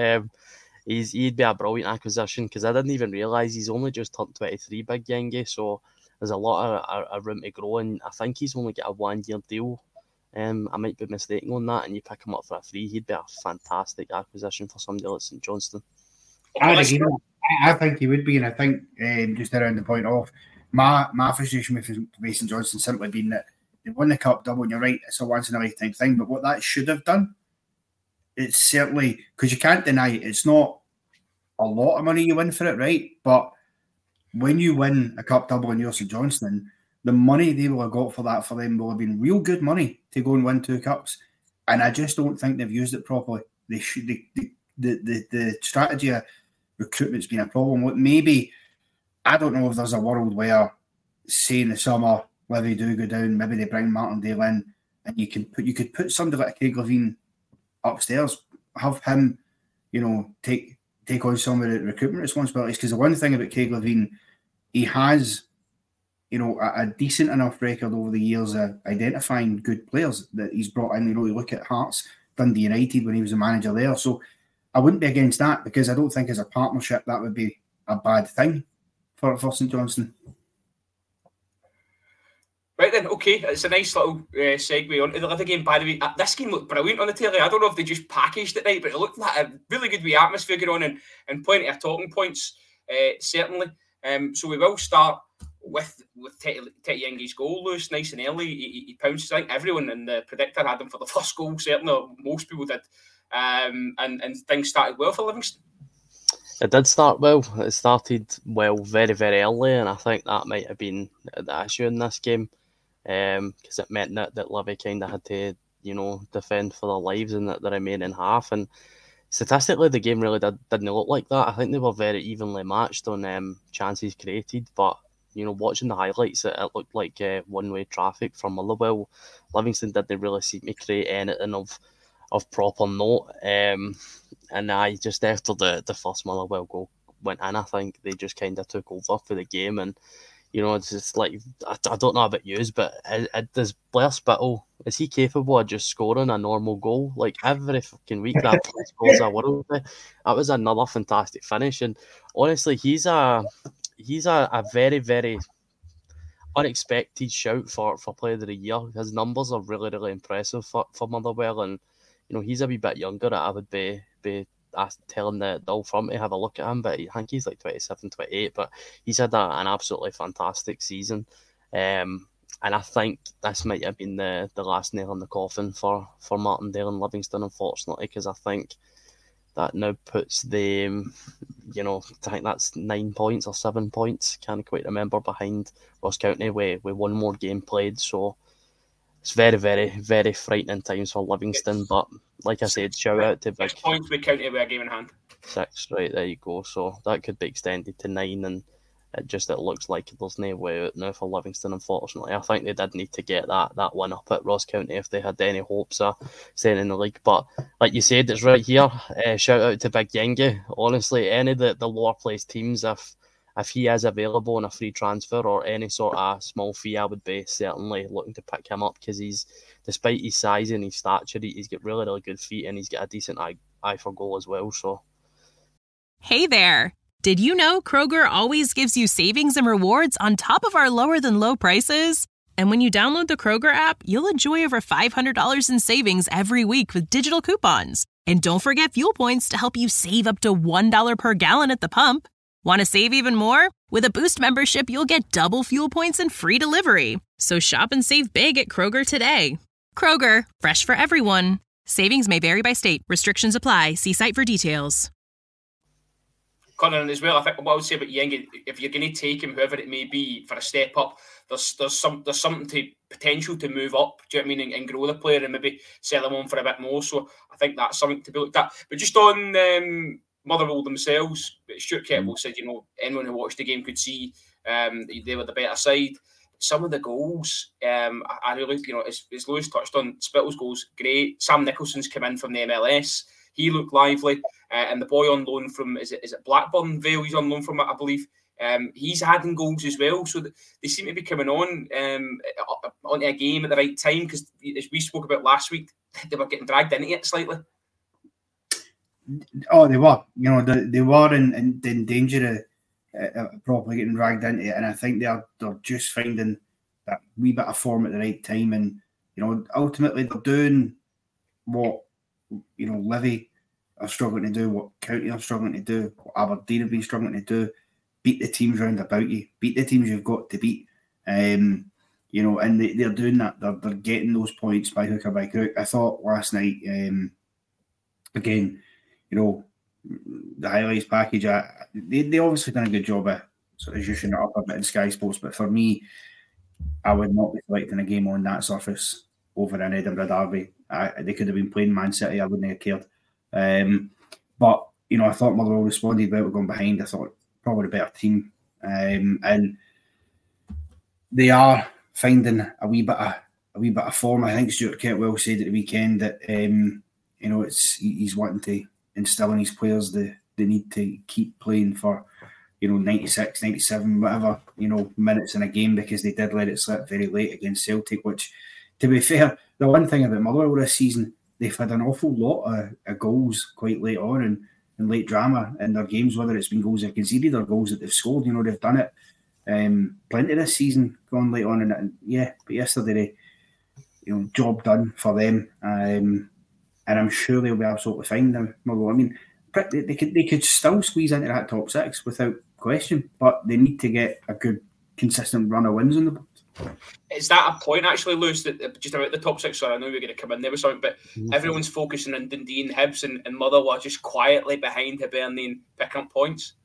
He'd be a brilliant acquisition because I didn't even realise he's only just turned 23, Big Yengi, so there's a lot of room to grow, and I think he's only got a 1-year deal. I might be mistaken on that, and you pick him up for a free, he'd be a fantastic acquisition for somebody like St Johnstone. I think he would be, and I think just around the point of my frustration with St Johnstone simply being that they won the cup double, and you're right, it's a once in a lifetime thing, but what that should have done, it's certainly, because you can't deny it's not a lot of money you win for it, right? But when you win a cup double and you're St Johnstone, the money they will have got for that for them will have been real good money to go and win 2 cups, and I just don't think they've used it properly. They should. The strategy of recruitment's been a problem. Maybe, I don't know if there's a world where, say in the summer, Livy do go down, maybe they bring Martindale in, and you could put somebody like Craig Levein upstairs, have him, you know, take on some of the recruitment responsibilities. Because the one thing about Craig Levein, he has, you know, a decent enough record over the years of identifying good players that he's brought in. You know, you look at Hearts, Dundee United when he was a manager there. So I wouldn't be against that, because I don't think as a partnership that would be a bad thing for St Johnstone. Right then, okay, it's a nice little segue onto the Livy game. By the way, this game looked brilliant on the telly. I don't know if they just packaged it right, but it looked like a really good wee atmosphere going on and plenty of talking points, certainly. So we will start with Tete Yengi's goal, Lewis, nice and early. He pounces. I think everyone in the predictor had him for the first goal, certainly, most people did. And things started well for Livingston. It did start well. It started well very, very early, and I think that might have been the issue in this game, because it meant that Livy kind of had to, you know, defend for their lives in the remaining half. And statistically, the game really didn't look like that. I think they were very evenly matched on chances created, but, you know, watching the highlights, it looked like one-way traffic from Motherwell. Livingston didn't really seem to create anything of proper note. And I just after the first Motherwell goal went in, I think they just kind of took over for the game. And, you know, it's just like, I don't know about yous, but does Blair Spittle, is he capable of just scoring a normal goal? Like every fucking week that he scores a world. That was another fantastic finish. And honestly, he's a very, very unexpected shout for Player of the Year. His numbers are really, really impressive for Motherwell, and, you know, he's a wee bit younger. I would be telling the Old Firm to have a look at him, but I think he's like 27, 28, but he's had an absolutely fantastic season. And I think this might have been the last nail in the coffin for Martindale and Livingston, unfortunately, because I think that now puts them, you know, I think that's 9 points or 7 points, can't quite remember, behind Ross County with one more game played. So it's very, very, very frightening times for Livingston. But like I said, shout out to Big. 6 points with County with a game in hand. 6, right, there you go. So that could be extended to 9, and It looks like there's no way out now for Livingston, unfortunately. I think they did need to get that one up at Ross County if they had any hopes of staying in the league. But like you said, it's right here. Shout out to Big Yengi. Honestly, any of the lower place teams, if he is available on a free transfer or any sort of small fee, I would be certainly looking to pick him up, because despite his size and his stature, he's got really, really good feet, and he's got a decent eye for goal as well. So, Hey there. Did you know Kroger always gives you savings and rewards on top of our lower than low prices? And when you download the Kroger app, you'll enjoy over $500 in savings every week with digital coupons. And don't forget fuel points to help you save up to $1 per gallon at the pump. Want to save even more? With a Boost membership, you'll get double fuel points and free delivery. So shop and save big at Kroger today. Kroger, fresh for everyone. Savings may vary by state. Restrictions apply. See site for details. Connor, as well, I think what I would say about Yengi, if you're going to take him, whoever it may be, for a step up, there's something to potential to move up. Do you know what I mean? And grow the player and maybe sell him on for a bit more. So I think that's something to be looked at. But just on Motherwell themselves, Stuart Kettle said, anyone who watched the game could see they were the better side. Some of the goals, I really, as Lewis touched on, Spittle's goals, great. Sam Nicholson's come in from the MLS. He looked lively. And the boy on loan from, is it Blackburn Vale he's on loan from, I believe. He's adding goals as well. So they seem to be coming onto a game at the right time, because as we spoke about last week, they were getting dragged into it slightly. Oh, they were. They were in danger of probably getting dragged into it. And I think they're just finding that wee bit of form at the right time. And, ultimately they're doing what, Livy are struggling to do, what County are struggling to do, what Aberdeen have been struggling to do. Beat the teams round about you. Beat the teams you've got to beat. And they're doing that. They're getting those points by hook or by crook. I thought last night, again, the highlights package, they obviously done a good job of sort of juicing it up a bit in Sky Sports, but for me, I would not be selecting a game on that surface over an Edinburgh derby. They could have been playing Man City, I wouldn't have cared. But, I thought Motherwell responded well with going behind. I thought probably a better team. And they are finding a wee bit of form. I think Stuart Ketwell said at the weekend that, he's wanting to instill in his players the need to keep playing for 96, 97, whatever minutes in a game, because they did let it slip very late against Celtic, which, to be fair, the one thing about Motherwell this season, they've had an awful lot of goals quite late on and late drama in their games, whether it's been goals they've conceded or goals that they've scored. They've done it plenty this season, gone late on, but yesterday, job done for them. And I'm sure they'll be absolutely fine now. Motherwell, I mean, they could still squeeze into that top six without question, but they need to get a good, consistent run of wins on the board. Is that a point, actually, Lewis, that just about the top six? Sorry, I know we're going to come in there with something, but everyone's focusing on Dundee and Hibs, and Motherwell are just quietly behind Hibernian picking up points.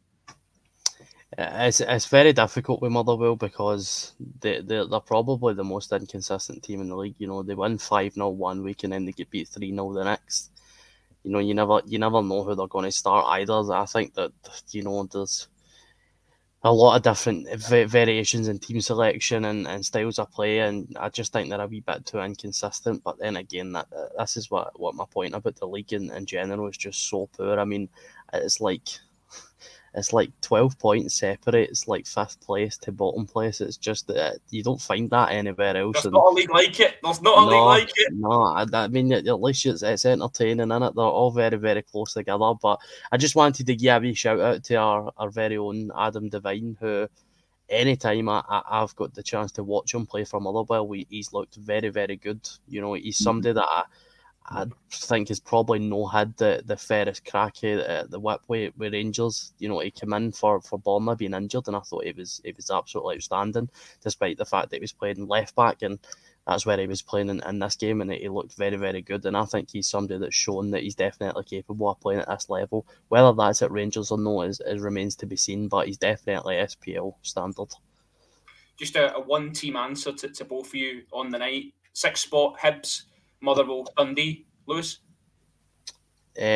It's very difficult with Motherwell, because they're probably the most inconsistent team in the league. They win 5-0 one week and then they get beat 3-0 the next. You never know who they're going to start either. I think that there's a lot of different variations in team selection and styles of play, and I just think they're a wee bit too inconsistent. But then again, this is what my point about the league in general is just so poor. I mean, it's like 12 points separates like fifth place to bottom place. It's just that you don't find that anywhere else. There's not a league like it. No, I mean, at least it's entertaining, isn't it? They're all very, very close together. But I just wanted to give a wee shout out to our very own Adam Devine, who anytime I've got the chance to watch him play for Motherwell, he's looked very, very good. He's somebody that I think has probably had the fairest crack at the whip with Rangers. He came in for Bournemouth being injured, and I thought he was absolutely outstanding, despite the fact that he was playing left back, and that's where he was playing in this game, and he looked very, very good. And I think he's somebody that's shown that he's definitely capable of playing at this level. Whether that's at Rangers or not is remains to be seen, but he's definitely SPL standard. Just a one-team answer to both of you on the night. 6th spot, Hibs, Motherwell, Dundee. Lewis?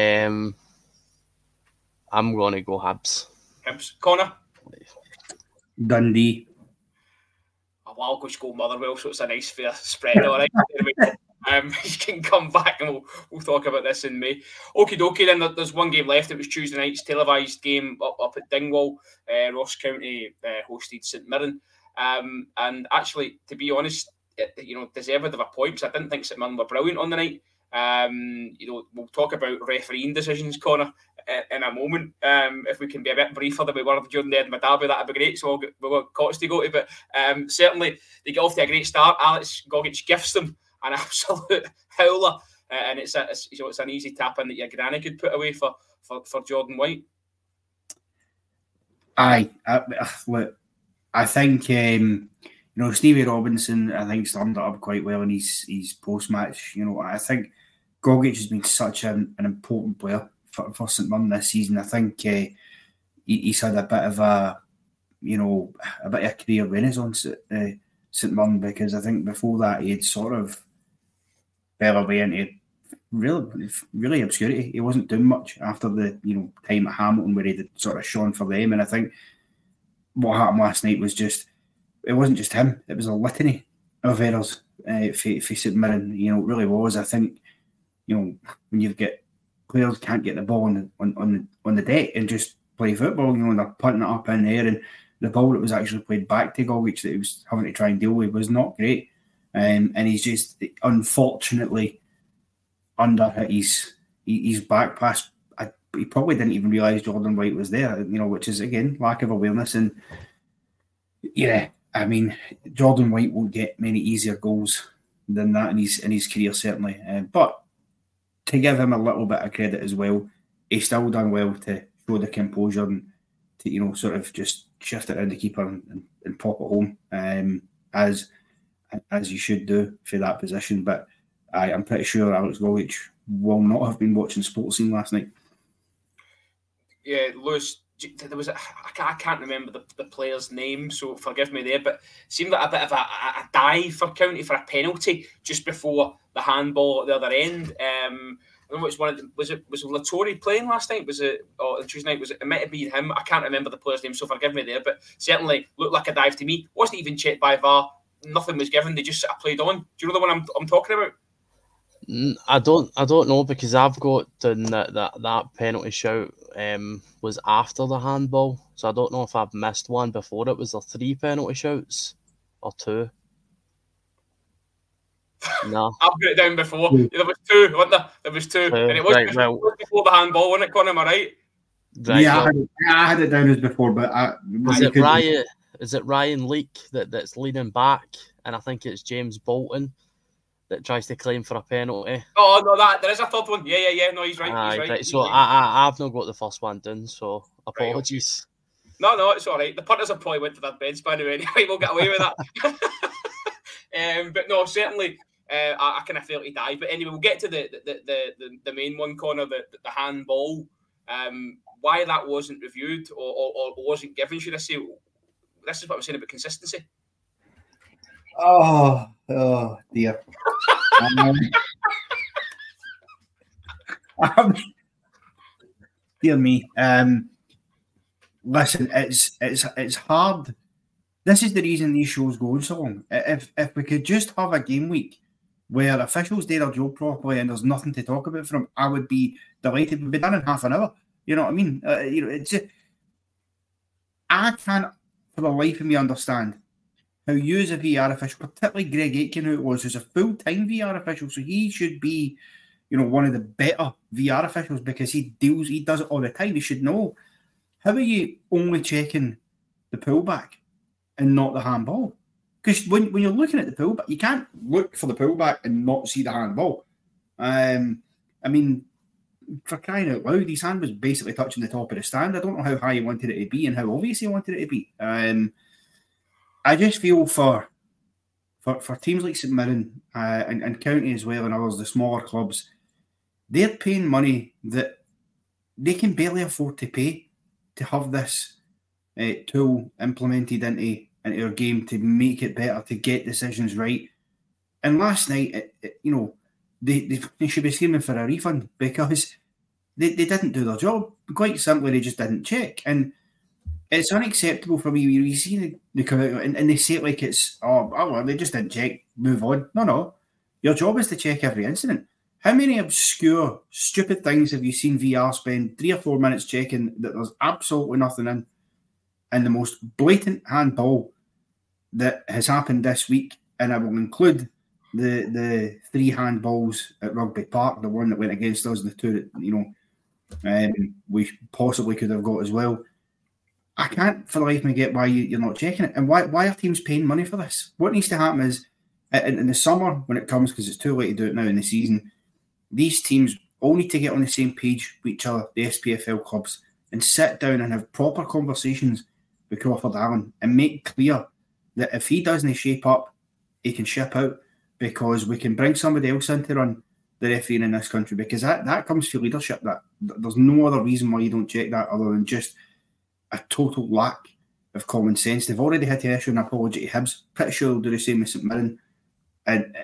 I'm going to go Hibs. Hibs. Connor? Dundee. I'll go score Motherwell, so it's a nice fair spread. All right, there we go. You can come back and we'll talk about this in May. Okie dokie, then there's one game left. It was Tuesday night's televised game up at Dingwall. Ross County hosted St Mirren. And actually, to be honest, deserved of a point, because I didn't think St Mirren were brilliant on the night. We'll talk about refereeing decisions, Connor, in a moment. If we can be a bit briefer than we were during the Edinburgh Derby, that'd be great. So we've got Cots to go to, but certainly they get off to a great start. Alex Gogic gifts them an absolute howler, and it's an easy tap in that your granny could put away for Jordan White. I think Stevie Robinson, I think, summed it up quite well in his post-match. I think Gogic has been such an important player for St Mirren this season. I think he's had a bit of a career renaissance at St Mirren, because I think before that he had sort of fell away into really obscurity. He wasn't doing much after the time at Hamilton, where he did sort of shone for them. And I think what happened last night was it wasn't just him; it was a litany of errors for St Mirren. It really was. I think when you've got players can't get the ball on the deck and just play football, they're putting it up in the air, and the ball that was actually played back to Gogic that he was having to try and deal with was not great. And he's just unfortunately under his back pass. He probably didn't even realise Jordan White was there, which is again lack of awareness. And yeah, I mean, Jordan White won't get many easier goals than that in his career, certainly. But to give him a little bit of credit as well, he's still done well to show the composure and to sort of just shift it around the keeper and pop it home, as you should do for that position. But I'm pretty sure Alex Gogic will not have been watching Sports Scene last night. Yeah, Lewis, there was I can't remember the player's name, so forgive me there, but it seemed like a bit of a dive for County for a penalty just before the handball at the other end. I don't know which one. Was it Latorre playing last night? Was it Tuesday night? It might have been him. I can't remember the player's name, so forgive me there. But certainly looked like a dive to me. Wasn't even checked by VAR. Nothing was given. They just sort of played on. Do you know the one I'm talking about? I don't know, because I've got that penalty shout was after the handball, so I don't know if I've missed one before it. Was there 3 penalty shouts or 2? No, I've got it down before. There was 2, wasn't there? There was 2, and it was before the handball, wasn't it, Conor? Am I right? Yeah, I had it down as before, but is it Ryan Leake that's leaning back, and I think it's James Bolton that tries to claim for a penalty. Oh no, there is a third one. Yeah. No, he's right. He's right. So I've not got the first one done, so apologies. Right. No, it's all right. The punters have probably went to their beds by now anyway. We'll get away with that. But no, certainly I kind of felt he died. But anyway, we'll get to the main one, Connor, the handball. Why that wasn't reviewed or wasn't given, should I say? This is what I'm saying about consistency. Oh dear. Dear me. Listen, it's hard. This is the reason these shows go so long. If we could just have a game week where officials do their job properly and there's nothing to talk about from, I would be delighted. We'd be done in half an hour. You know what I mean? It's just, I can't for the life of me understand how you as a VR official, particularly Greg Aitken, who it was, who's a full-time VR official, so he should be, one of the better VR officials because he does it all the time. He should know. How are you only checking the pullback and not the handball? Because when you're looking at the pullback, you can't look for the pullback and not see the handball. I mean, for crying out loud, his hand was basically touching the top of the stand. I don't know how high he wanted it to be and how obvious he wanted it to be. I just feel for teams like St Mirren and County as well and others, the smaller clubs, they're paying money that they can barely afford to pay to have this tool implemented into their game to make it better, to get decisions right. And last night, they should be screaming for a refund because they didn't do their job. Quite simply, they just didn't check. And it's unacceptable for me. You see they come out and they say it like it's, well, they just didn't check, move on. No. Your job is to check every incident. How many obscure, stupid things have you seen VR spend 3 or 4 minutes checking that there's absolutely nothing in? And the most blatant handball that has happened this week, and I will include the 3 handballs at Rugby Park, the one that went against us, and the 2 that, we possibly could have got as well. I can't for the life of me get why you're not checking it. And why are teams paying money for this? What needs to happen is, in the summer, when it comes, because it's too late to do it now in the season, these teams all need to get on the same page with each other, the SPFL clubs, and sit down and have proper conversations with Crawford Allen and make clear that if he doesn't shape up, he can ship out, because we can bring somebody else in to run the refereeing in this country, because that comes to leadership. That there's no other reason why you don't check that other than just a total lack of common sense. They've already had to issue an apology to Hibs. Pretty sure they'll do the same with St Mirren. And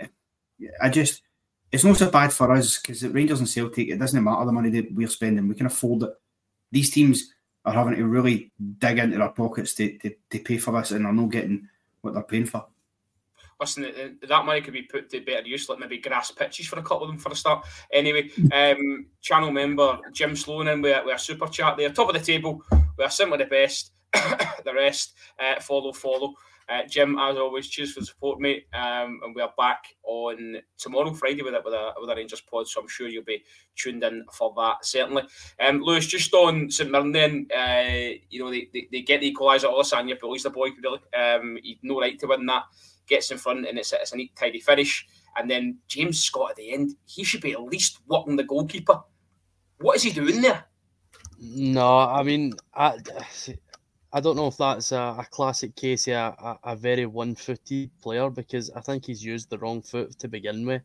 it's not so bad for us, because at Rangers and Celtic, it doesn't matter the money that we're spending. We can afford it. These teams are having to really dig into their pockets to pay for this, and they're not getting what they're paying for. Listen, that money could be put to better use, like maybe grass pitches for a couple of them for a start. Anyway, channel member Jim Sloan in with a super chat there. Top of the table, we are simply the best. The rest, follow. Jim, as always, cheers for the support, mate. And we are back on tomorrow, Friday, with a Rangers pod, so I'm sure you'll be tuned in for that, certainly. Lewis, just on St Mirren then, they get the equaliser. Olasanya bullies the boy, really. He'd no right to win that. Gets in front, and it's a neat, tidy finish. And then James Scott at the end, he should be at least working the goalkeeper. What is he doing there? No, I mean, I don't know if that's a classic case of a very one-footed player, because I think he's used the wrong foot to begin with.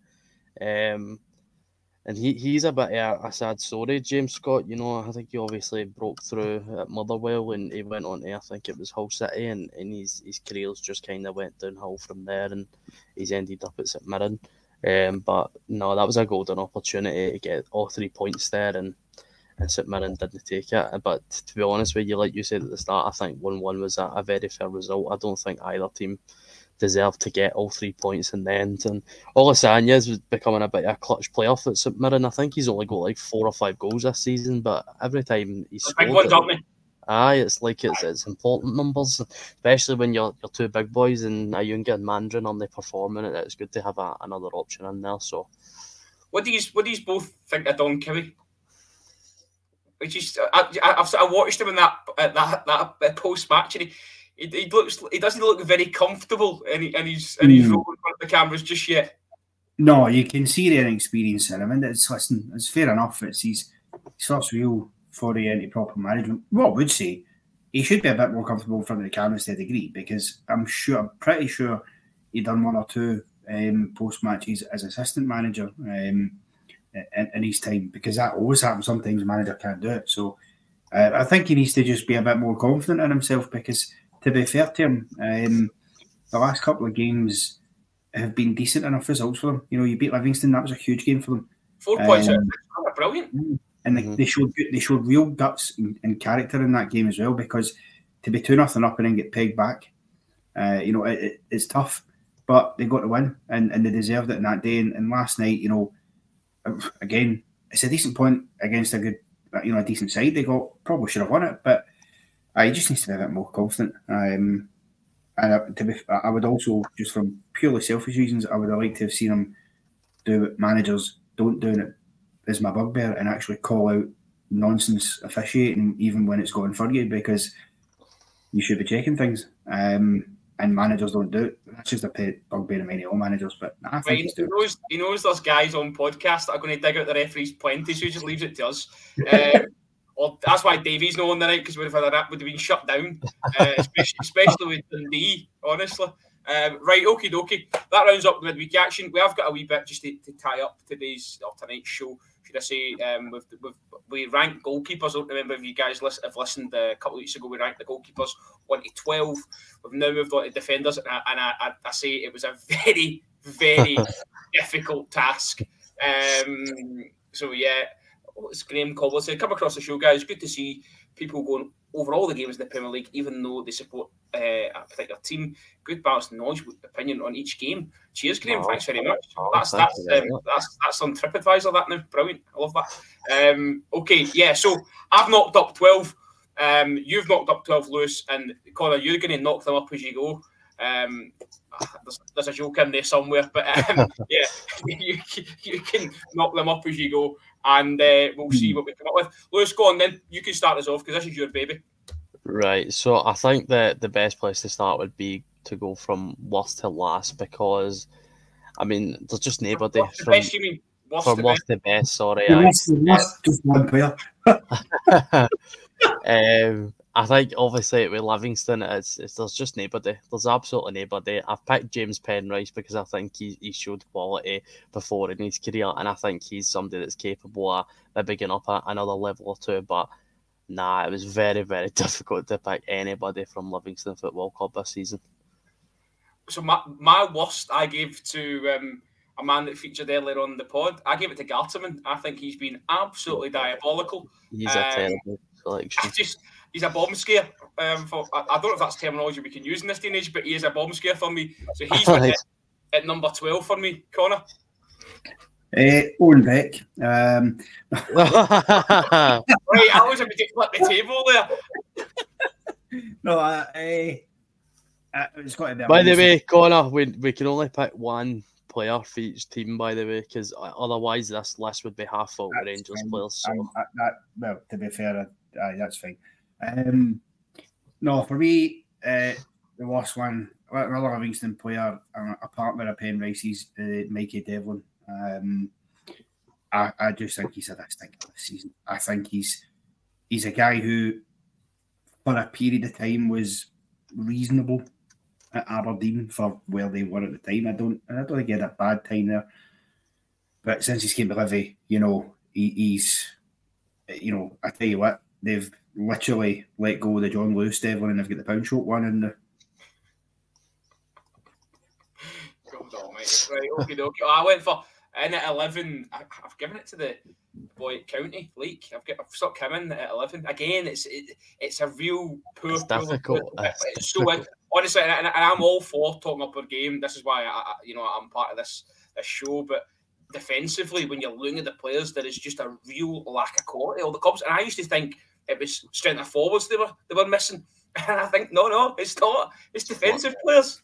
And he's a bit of a sad story, James Scott. I think he obviously broke through at Motherwell, and he went on to, I think it was Hull City, and his career's just kind of went downhill from there, and he's ended up at St Mirren. But no, that was a golden opportunity to get all 3 points there, and St Mirren didn't take it. But to be honest with you, like you said at the start, I think 1-1 was a very fair result. I don't think either team deserved to get all 3 points in the end. And Olasanya was becoming a bit of a clutch player for St Mirren. I think he's only got like 4 or 5 goals this season, but every time he's scored, it's like it's important numbers, especially when you're 2 big boys and Ayunga and Mandrin on the performing. It's good to have another option in there. So, what do you both think of Don Cowie? I watched him in that post match, and he doesn't look very comfortable in his role in front of the cameras just yet. No, you can see the inexperience in him, and it's fair enough. It's his first real foray into proper management. What I would say, he should be a bit more comfortable in front of the cameras to a degree, because I'm pretty sure he done 1 or 2 post matches as assistant manager in his time, because that always happens. Sometimes a manager can't do it. So I think he needs to just be a bit more confident in himself, because to be fair to him, the last couple of games have been decent enough results for them. You beat Livingston, that was a huge game for them. 4 points out of 6, brilliant. And they showed real guts and character in that game as well, because to be 2-0 up and then get pegged back, it's tough. But they got the win, and they deserved it in that day. And last night, again, it's a decent point against a good, a decent side. They probably should have won it, but he just needs to be a bit more confident. And I would also, just from purely selfish reasons, I would have liked to have seen him do what managers don't do, and it is my bugbear, and actually call out nonsense officiating even when it's going for you, because you should be checking things. And managers don't do it. That's just a pet bugbear of many all managers. But I think he knows there's guys on podcast that are going to dig out the referees plenty, so he just leaves it to us. Or that's why Davies not on the night, because would have been shut down, especially with Dundee, honestly. Right, okie dokie. That rounds up the midweek action. We have got a wee bit just to tie up tonight's show. Should I say? We ranked goalkeepers. I don't remember if you guys have listened a couple of weeks ago. We ranked the goalkeepers 1 to 12. We've now moved on to defenders, and I say it was a very, very difficult task. So yeah. It's Graham Cobble said, come across the show, guys. Good to see people going over all the games in the Premier League, even though they support a particular team. Good balanced knowledge, opinion on each game. Cheers, Graham. Thanks very much. That's on TripAdvisor. That now, brilliant. I love that. Okay, yeah. So I've knocked up 12. You've knocked up 12, Lewis, and Connor, you're going to knock them up as you go. There's a joke in there somewhere, but yeah, you can knock them up as you go, and we'll see what we come up with. Lewis, go on then. You can start us off because this is your baby. Right. So I think that the best place to start would be to go from worst to last, because I mean there's just nobody from best, you mean? From worst to best. Sorry, just one player. I think obviously with Livingston, it's there's just nobody. There's absolutely nobody. I've picked James Penrice because I think he showed quality before in his career, and I think he's somebody that's capable of maybe getting up another level or two. But nah, it was very, very difficult to pick anybody from Livingston Football Club this season. So my worst I gave to a man that featured earlier on the pod. I gave it to Garterman. I think he's been absolutely diabolical. He's a terrible selection. He's a bomb scare. I don't know if that's terminology we can use in this day and age, but he is a bomb scare for me. So he's at number 12 for me. Connor? Owen Beck. Right, I was about to flip the table there. No, it's got to be. By the way, Connor, we can only pick one player for each team, by the way, because otherwise this list would be half full with Rangers players. So. Well, to be fair, that's fine. No, for me, the worst one, another Livingston player, a partner of Penrice's, Mikey Devlin. I just think he's had a stinker this season. I think he's a guy who, for a period of time, was reasonable at Aberdeen for where they were at the time. I don't think he had a bad time there. But since he's came to Livy, he's I tell you what, they've literally let go of the John Lewis Devlin and they've got the Pound Shop one in there. God almighty. Right, okay. I went for in at 11. I've given it to the boy at County, Leake. I've stuck him in at 11. Again, it's a real poor. It's difficult. It's so honestly, and I'm all for talking up our game. This is why I'm part of this show. But defensively, when you're looking at the players, there is just a real lack of quality. All the clubs, and I used to think it was strength of forwards they were missing, and I think no, it's not. It's defensive players.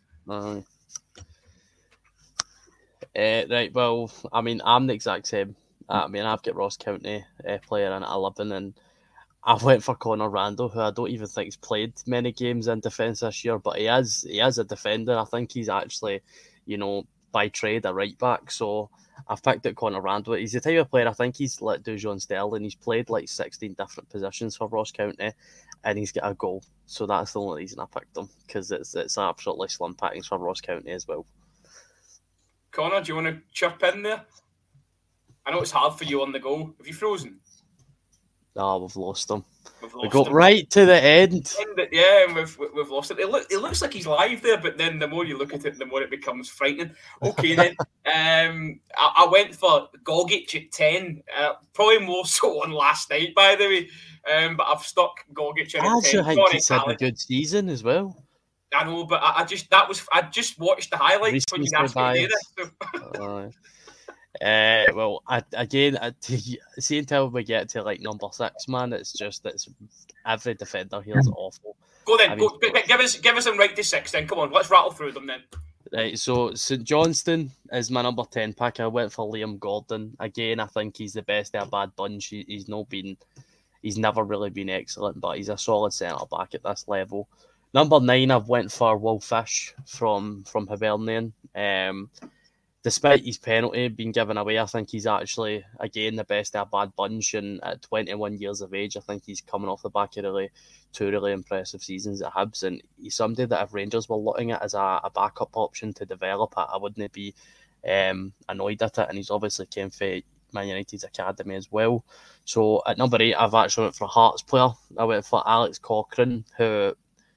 Right, well, I mean, I'm the exact same. I mean, I've got Ross County player in at 11, and I went for Connor Randall, who I don't even think has played many games in defence this year, but he is a defender. I think he's actually, by trade a right back. So I've picked out Connor Randall. He's the type of player, I think he's like Dujon Sterling. He's played like 16 different positions for Ross County, and he's got a goal. So that's the only reason I picked him, because it's absolutely slim pickings for Ross County as well. Connor, do you want to chirp in there? I know it's hard for you on the go. Have you frozen? No, we've lost him. We got right to the end. Yeah, and we've lost it. It looks like he's live there, but then the more you look at it, the more it becomes frightening. Okay, then. I went for Gogic at 10. Probably more so on last night, by the way. But I've stuck Gogic in at 10. I think he's had a good season as well. I know, but I just watched the highlights when you asked me to do this. So. Well, see, until we get to like number 6, man, it's every defender here is awful. Go then, give us them right to 6 then. Come on, let's rattle through them then. Right, so St Johnstone is my number 10 pick. I went for Liam Gordon. Again, I think he's the best of a bad bunch. He's never really been excellent, but he's a solid centre back at this level. Number 9, I've went for Will Fish from Hibernian. Despite his penalty being given away, I think he's actually, again, the best of a bad bunch. And at 21 years of age, I think he's coming off the back of two really impressive seasons at Hibs. And he's somebody that if Rangers were looking at as a backup option to develop it, I wouldn't be annoyed at it. And he's obviously came from Man United's academy as well. So at number 8, I've actually went for a Hearts player. I went for Alex Cochrane, who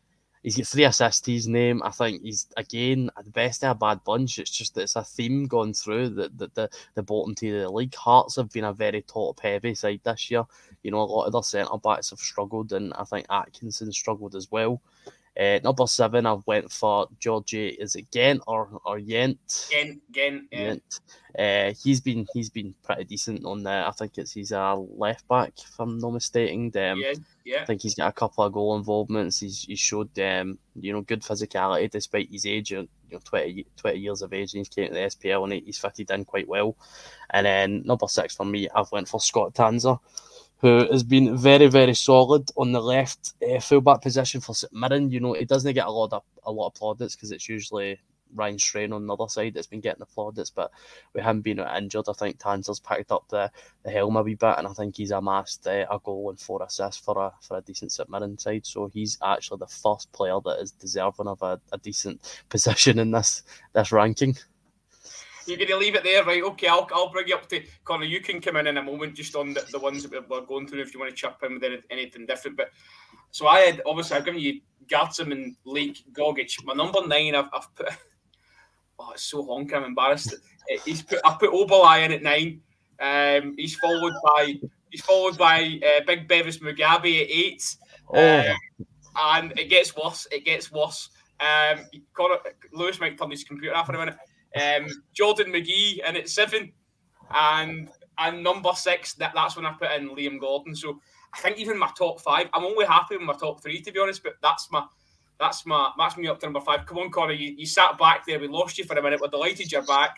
He's got 3 assists to his name. I think he's, again, at the best of a bad bunch. It's just that it's a theme going through the bottom tier of the league. Hearts have been a very top-heavy side this year. You know, a lot of their centre-backs have struggled, and I think Atkinson struggled as well. Number 7, I went for Georgie. Is it Ghent or Yent? Ghent. Yeah. He's been pretty decent on there. I think it's his left back, if I'm not mistaken. Yeah. I think he's got a couple of goal involvements. He's showed good physicality despite his age. 20 years of age, and he's came to the SPL and he's fitted in quite well. And then number 6 for me, I've went for Scott Tanser, who has been very, very solid on the left fullback position for St Mirren. You know, he doesn't get a lot of plaudits because it's usually Ryan Strain on the other side that's been getting the plaudits, but we haven't been injured. I think Tanser's picked up the helm a wee bit, and I think he's amassed a goal and 4 assists for a decent St Mirren side. So he's actually the first player that is deserving of a decent position in this ranking. You're going to leave it there, right? Okay, I'll bring you up to Connor. You can come in a moment just on the ones that we're going through if you want to chip in with anything different. But so I've given you Gartsam and Lake Gogic. My number 9, I've put. Oh, it's so honky. I'm embarrassed. I put Oberlai in at 9. He's followed by Big Bevis Mugabe at 8. And it gets worse. Connor, Lewis might turn his computer off for a minute. Jordan McGee in at 7, and number 6. That's when I put in Liam Gordon. So I think even my top 5, I'm only happy with my top 3 to be honest. But that's me up to number 5. Come on, Connor, you sat back there. We lost you for a minute. We're delighted you're back.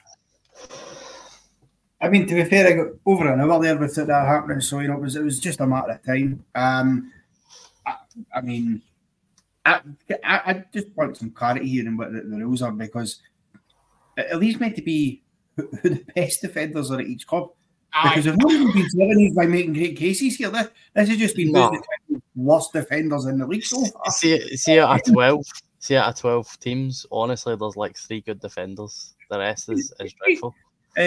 I mean, to be fair, I got over an hour there without that happening, so it was just a matter of time. I just want some clarity here in what the rules are, because it leaves me to be who the best defenders are at each club. Because if one of been seven by making great cases here, this has just been the worst defenders in the league so far. See at 12. See at 12 teams. Honestly, there's like 3 good defenders. The rest is dreadful.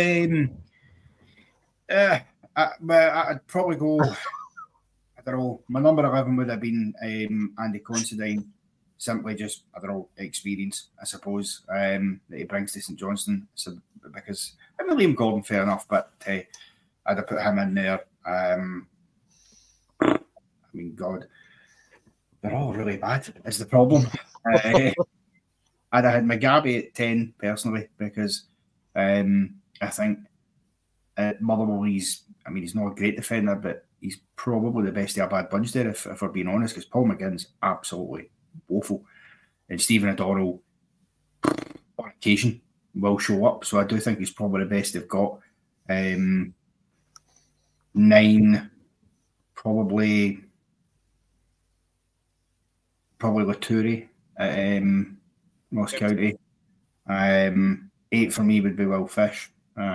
I'd probably go. I don't know. My number 11 would have been Andy Considine. Simply just, I don't know, experience, I suppose, that he brings to St Johnstone. So, because I mean, Liam Gordon, fair enough, but I'd have put him in there. I mean, God, they're all really bad. Is the problem? I'd have had Mugabe at 10 personally, because I think at Motherwell he's not a great defender, but he's probably the best of a bad bunch there, if we're being honest, because Paul McGinn's absolutely woeful, and Stephen O'Donnell on occasion will show up, so I do think he's probably the best they've got. 9, probably Laturi at Ross County. 8 for me would be Will Fish.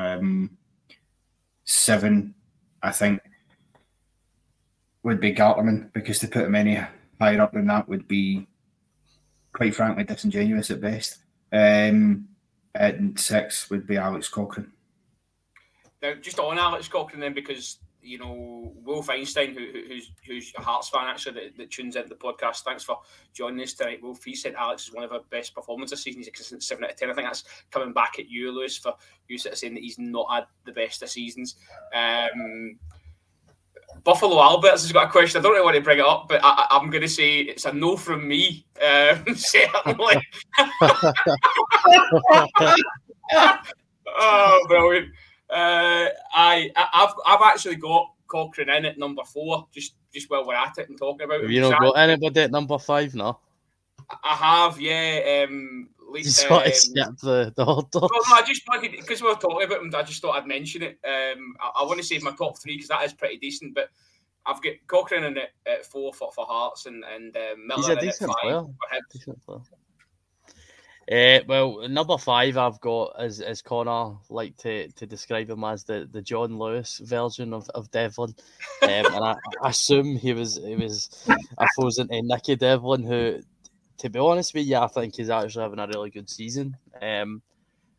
7, I think, would be Garterman, because to put him any higher up than that would be, quite frankly, disingenuous at best. And 6 would be Alex Cochrane. Now, just on Alex Cochrane then, because, you know, Will Feinstein, who's a Hearts fan actually, that tunes into the podcast, thanks for joining us tonight. Wolf, he said Alex is one of our best performances this season. He's 7 out of 10. I think that's coming back at you, Lewis, for you sort of saying that he's not had the best of seasons. Buffalo Alberts has got a question. I don't really want to bring it up, but I'm going to say it's a no from me. Certainly. Oh, brilliant. I've actually got Cochrane in at number 4, just while we're at it and talking about it. Have you not got anybody at number 5 now? I have, yeah. Just want to skip the order. No, I just wanted, because we were talking about him, I just thought I'd mention it. I want to save my top 3 because that is pretty decent, but I've got Cochrane in at 4 for Hearts and Miller in at 5 for Hibs. Well, number 5 I've got, as Connor like to describe him as, the John Lewis version of Devlin, and I assume he was opposing to Nicky Devlin, who, to be honest with you, I think he's actually having a really good season.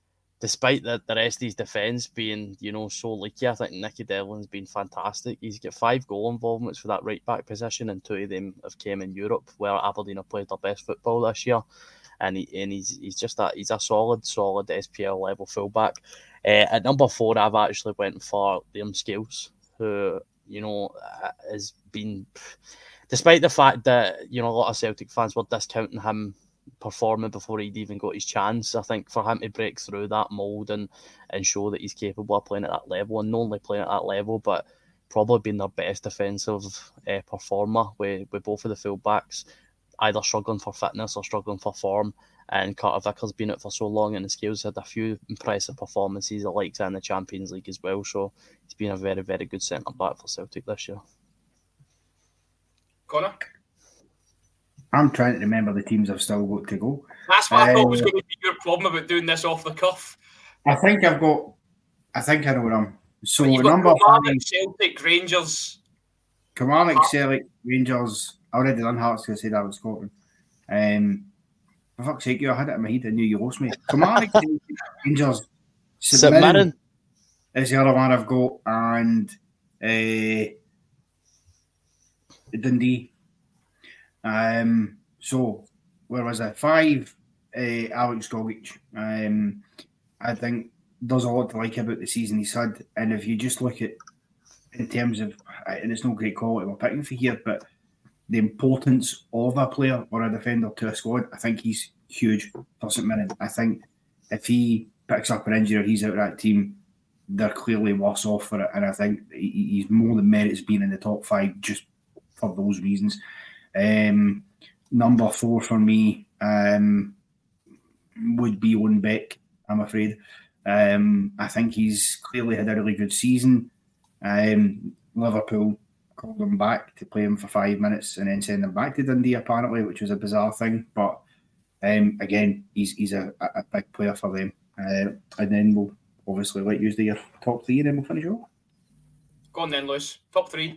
despite the rest of his defence being, so leaky, I think Nicky Devlin's been fantastic. He's got 5 goal involvements for that right back position, and 2 of them have came in Europe, where Aberdeen have played their best football this year. And he's just he's a solid SPL level fullback. At number 4, I've actually went for Liam Scales, who has been, despite the fact that a lot of Celtic fans were discounting him performing before he'd even got his chance. I think for him to break through that mould and show that he's capable of playing at that level, and not only playing at that level, but probably being their best defensive performer with both of the fullbacks either struggling for fitness or struggling for form. And Carter Vickers been out for so long, and the Scales had a few impressive performances, the likes in the Champions League as well. So he's been a very, very good centre back for Celtic this year. Connor? I'm trying to remember the teams I've still got to go. That's what I thought was going to be your problem about doing this off the cuff. I think I know where I'm. So you've number got 5, Celtic, Rangers. Kilmarnock, Celtic, Rangers. I already done Hearts because I said I was Scotland. For fuck's sake, I had it in my head. I knew you lost me. Kilmarnock, Celtic, Rangers, St Mirren is the other one I've got, and Dundee. So where was I? 5, Alex Gogic. I think there's a lot to like about the season he's had, and if you just look at in terms of, and it's no great quality we're picking for here, but the importance of a player or a defender to a squad, I think he's huge for St Mirren. I think if he picks up an injury or he's out of that team, they're clearly worse off for it, and I think he's more than merits being in the top 5 just for those reasons. Number 4 for me would be Owen Beck, I'm afraid. I think he's clearly had a really good season. Liverpool called him back to play him for 5 minutes and then send him back to Dundee, apparently, which was a bizarre thing. But again, he's a big player for them. And then we'll obviously let you do your top 3 and then we'll finish off. Go on then, Lewis. Top 3.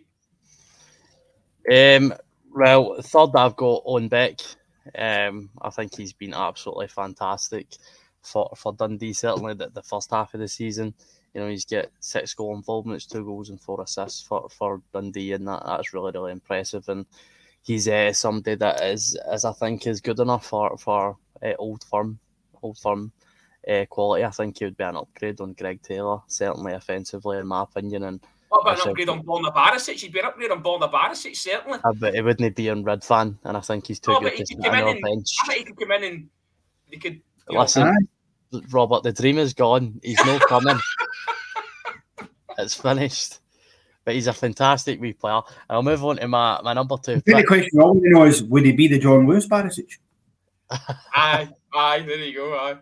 Well, third I've got Owen Beck. I think he's been absolutely fantastic for Dundee, certainly the first half of the season. He's got 6 goal involvements, 2 goals and 4 assists for Dundee, and that's really, really impressive. And he's somebody that is I think is good enough for Old Firm quality. I think he would be an upgrade on Greg Taylor, certainly offensively, in my opinion. And what about an upgrade on Borna Barisic? He'd be an upgrade on Borna Barisic, certainly. But he wouldn't be on Ridvan, and I think he's too good to sit on the bench. I think he could come in and he could. Listen, Robert, the dream is gone. He's not coming. It's finished. But he's a fantastic wee player. I'll move on to my number 2. The question I want to know is, would he be the John Lewis Barisic? Aye, there you go,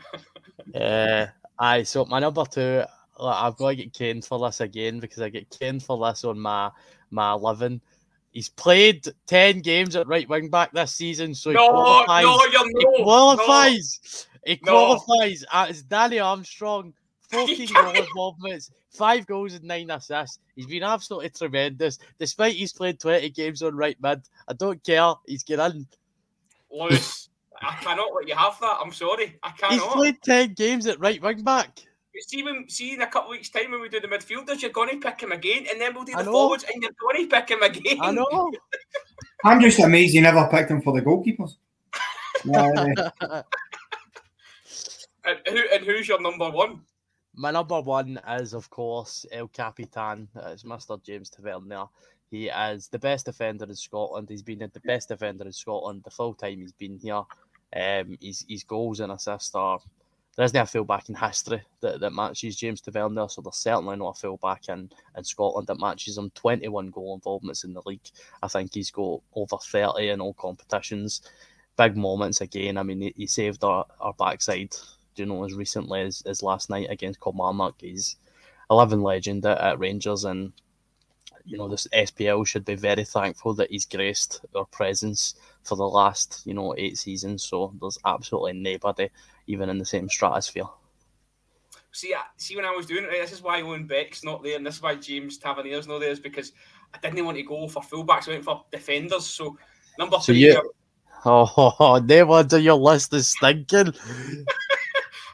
aye. So my number 2, I've got to get Kane for this again, because I get Kane for this on my 11. He's played 10 games at right wing back this season, so he qualifies. He qualifies as Danny Armstrong. 14 goal involvements, 5 goals and 9 assists. He's been absolutely tremendous. Despite he's played 20 games on right mid, I don't care. He's get in. Lewis, I cannot let you have that. I'm sorry. I cannot. He's played 10 games at right wing back. See in a couple of weeks' time when we do the midfielders, you're going to pick him again, and then we'll do the forwards, and you're going to pick him again. I know. I'm just amazed you never picked him for the goalkeepers. And who's your number 1? My number 1 is, of course, El Capitan. It's Mr. James Tavernier. He is the best defender in Scotland. He's been the best defender in Scotland the full time he's been here. His goals and assists are... There isn't a fullback in history that matches James Tavernier, so there's certainly not a fullback in Scotland that matches him. 21 goal involvements in the league. I think he's got over 30 in all competitions. Big moments again. I mean, he saved our backside, as recently as last night against Kilmarnock. He's a living legend at Rangers, and this SPL should be very thankful that he's graced our presence for the last 8 seasons. So there's absolutely nobody even in the same stratosphere. See when I was doing it, this is why Owen Beck's not there, and this is why James Tavernier's not there, is because I didn't want to go for fullbacks. I went for defenders. So number 3. No wonder your list is stinking.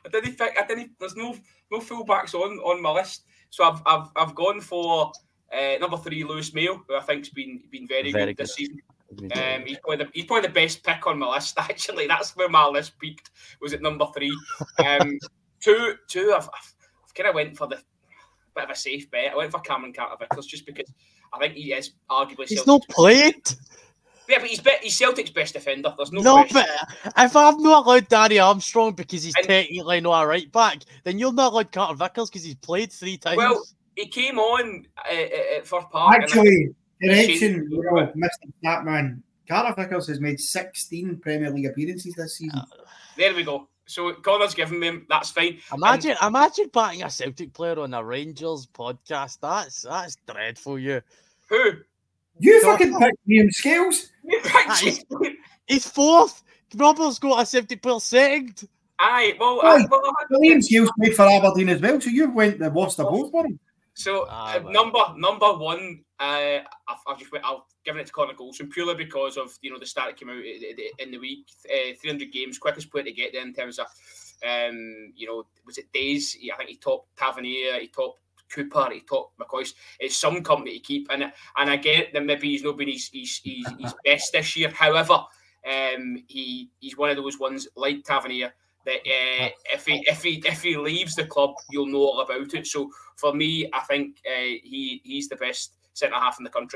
didn't think. There's no fullbacks on my list. So I've gone for number 3, Lewis Mayo, who I think's been very good this season. He's probably the best pick on my list. Actually, that's where my list peaked. Was at number 3. Two. I've kind of went for the bit of a safe bet. I went for Cameron Carter-Vickers just because I think he is arguably. He's not played. Yeah, but he's Celtic's best defender. There's no question. But if I'm not allowed Danny Armstrong because he's technically not a right back, then you're not allowed Carter Vickers because he's played 3 times. Well, he came on at Firth Park. Actually, correction, Mr. Statman. Carter Vickers has made 16 Premier League appearances this season. There we go. So Connor's given me, that's fine. Imagine batting a Celtic player on a Rangers podcast. That's dreadful. You fucking picked Liam Scales. He's 4th. Robert's got a 70 player second. Aye, well, Liam Scales played for Aberdeen as well, so you went the worst of both for him. So number 1, I've given it to Connor Goldson purely because of the stat that came out in the week. 300 games, quickest player to get there in terms of was it days? I think he topped Tavernier, he topped Cooper, he topped McCoist. It's some company to keep, and I get that maybe he's not been his best this year. However, he's one of those ones like Tavernier that if he leaves the club, you'll know all about it. So for me, I think he's the best centre half in the country.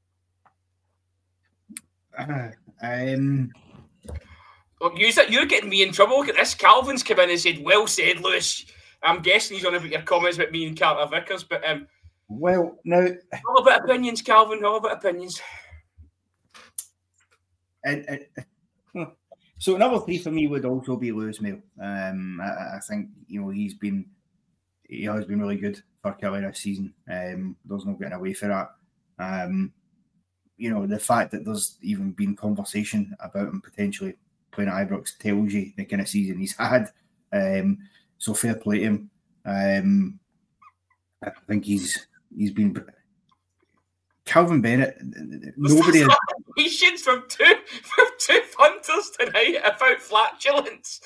Look, you're getting me in trouble. Look at this. Calvin's come in and said, "Well said, Lewis." I'm guessing he's on about your comments about me and Carter Vickers, but well, now all about opinions, Calvin. All about opinions. So number 3 for me would also be Lewis Mayo. I think he has been really good for Kelly this season. There's no getting away for that. The fact that there's even been conversation about him potentially playing at Ibrox tells you the kind of season he's had. So fair play to him. I think he's been. Calvin Bennett. Nobody. Questions from two punters tonight about flatulence.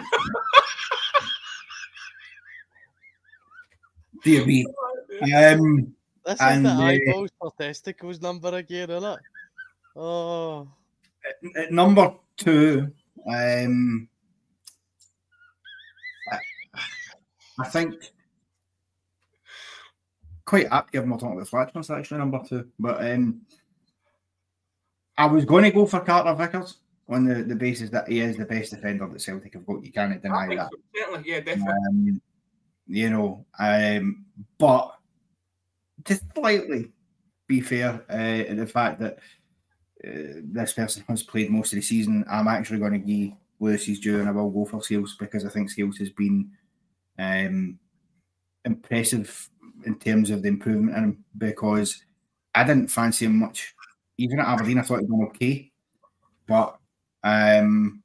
Dear me. This is the eyeballs for testicles number again, isn't it? Oh. At number 2, I think quite apt given we're talking about flatulence, actually, number 2. But I was going to go for Carter Vickers on the basis that he is the best defender that Celtic have got. You can't deny that. So. Certainly, yeah, definitely. But to slightly be fair, the fact that this person has played most of the season, I'm actually going to give Lewis his due, and I will go for Scales because I think Scales has been impressive in terms of the improvement in him, because I didn't fancy him much. Even at Aberdeen, I thought he'd done okay. But and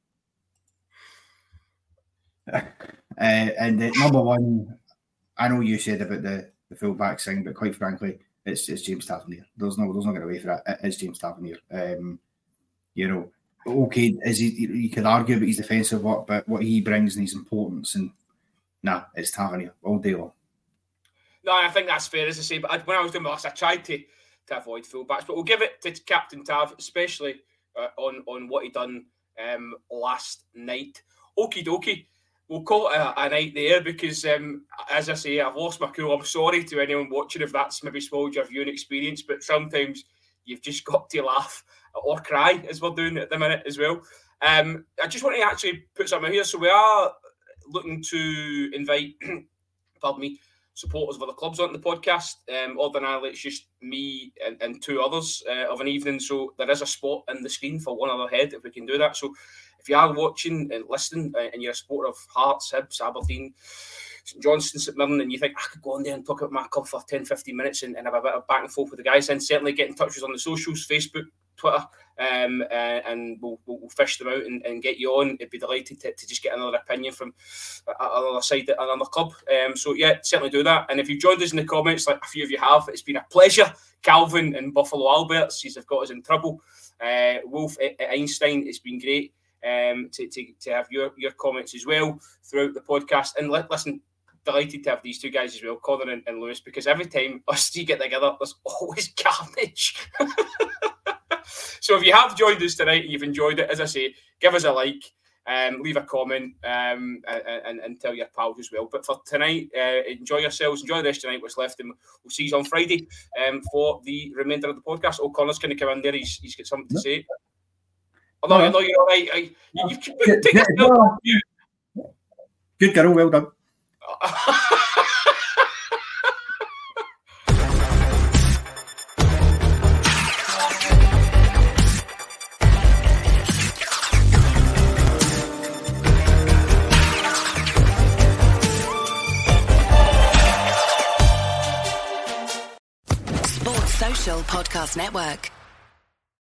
number 1, I know you said about the full-back thing, but quite frankly, it's James Tavernier. There's no getting away for that. It's James Tavernier. Okay, you could argue about his defensive work, but what he brings and his importance, and it's Tavernier all day long. No, I think that's fair, as I say. But when I was doing my list, I tried to avoid fullbacks, but we'll give it to Captain Tav, especially on what he done last night. Okie dokie. We'll call it a night there because, as I say, I've lost my cool. I'm sorry to anyone watching if that's maybe spoiled your viewing experience, but sometimes you've just got to laugh or cry, as we're doing at the minute as well. I just want to actually put something here. So we are looking to invite, pardon me, supporters of other clubs onto the podcast. Ordinarily, it's just me and 2 others of an evening. So there is a spot in the screen for one other head if we can do that. So if you are watching and listening and you're a supporter of Hearts, Hibs, Aberdeen, St Johnstone, St Mirren, and you think I could go on there and talk about my club for 10-15 minutes and have a bit of back and forth with the guys, then certainly get in touch with us on the socials, Facebook, Twitter, and we'll fish them out and get you on. I'd be delighted to just get another opinion from another side at another club. So yeah, certainly do that. And if you've joined us in the comments, like a few of you have, it's been a pleasure. Calvin and Buffalo Alberts, he's got us in trouble. Wolf Einstein, it's been great. to have your comments as well throughout the podcast. And listen, delighted to have these two guys as well, Connor and Lewis, because every time us three get together, there's always carnage. So if you have joined us tonight and you've enjoyed it, as I say, give us a like, leave a comment, and tell your pals as well. But for tonight, enjoy yourselves, enjoy the rest of tonight, what's left, and we'll see you on Friday for the remainder of the podcast. Connor's going to come in there, he's got something to say. Oh, no, you're all right. Good girl, well done. Sports Social Podcast Network.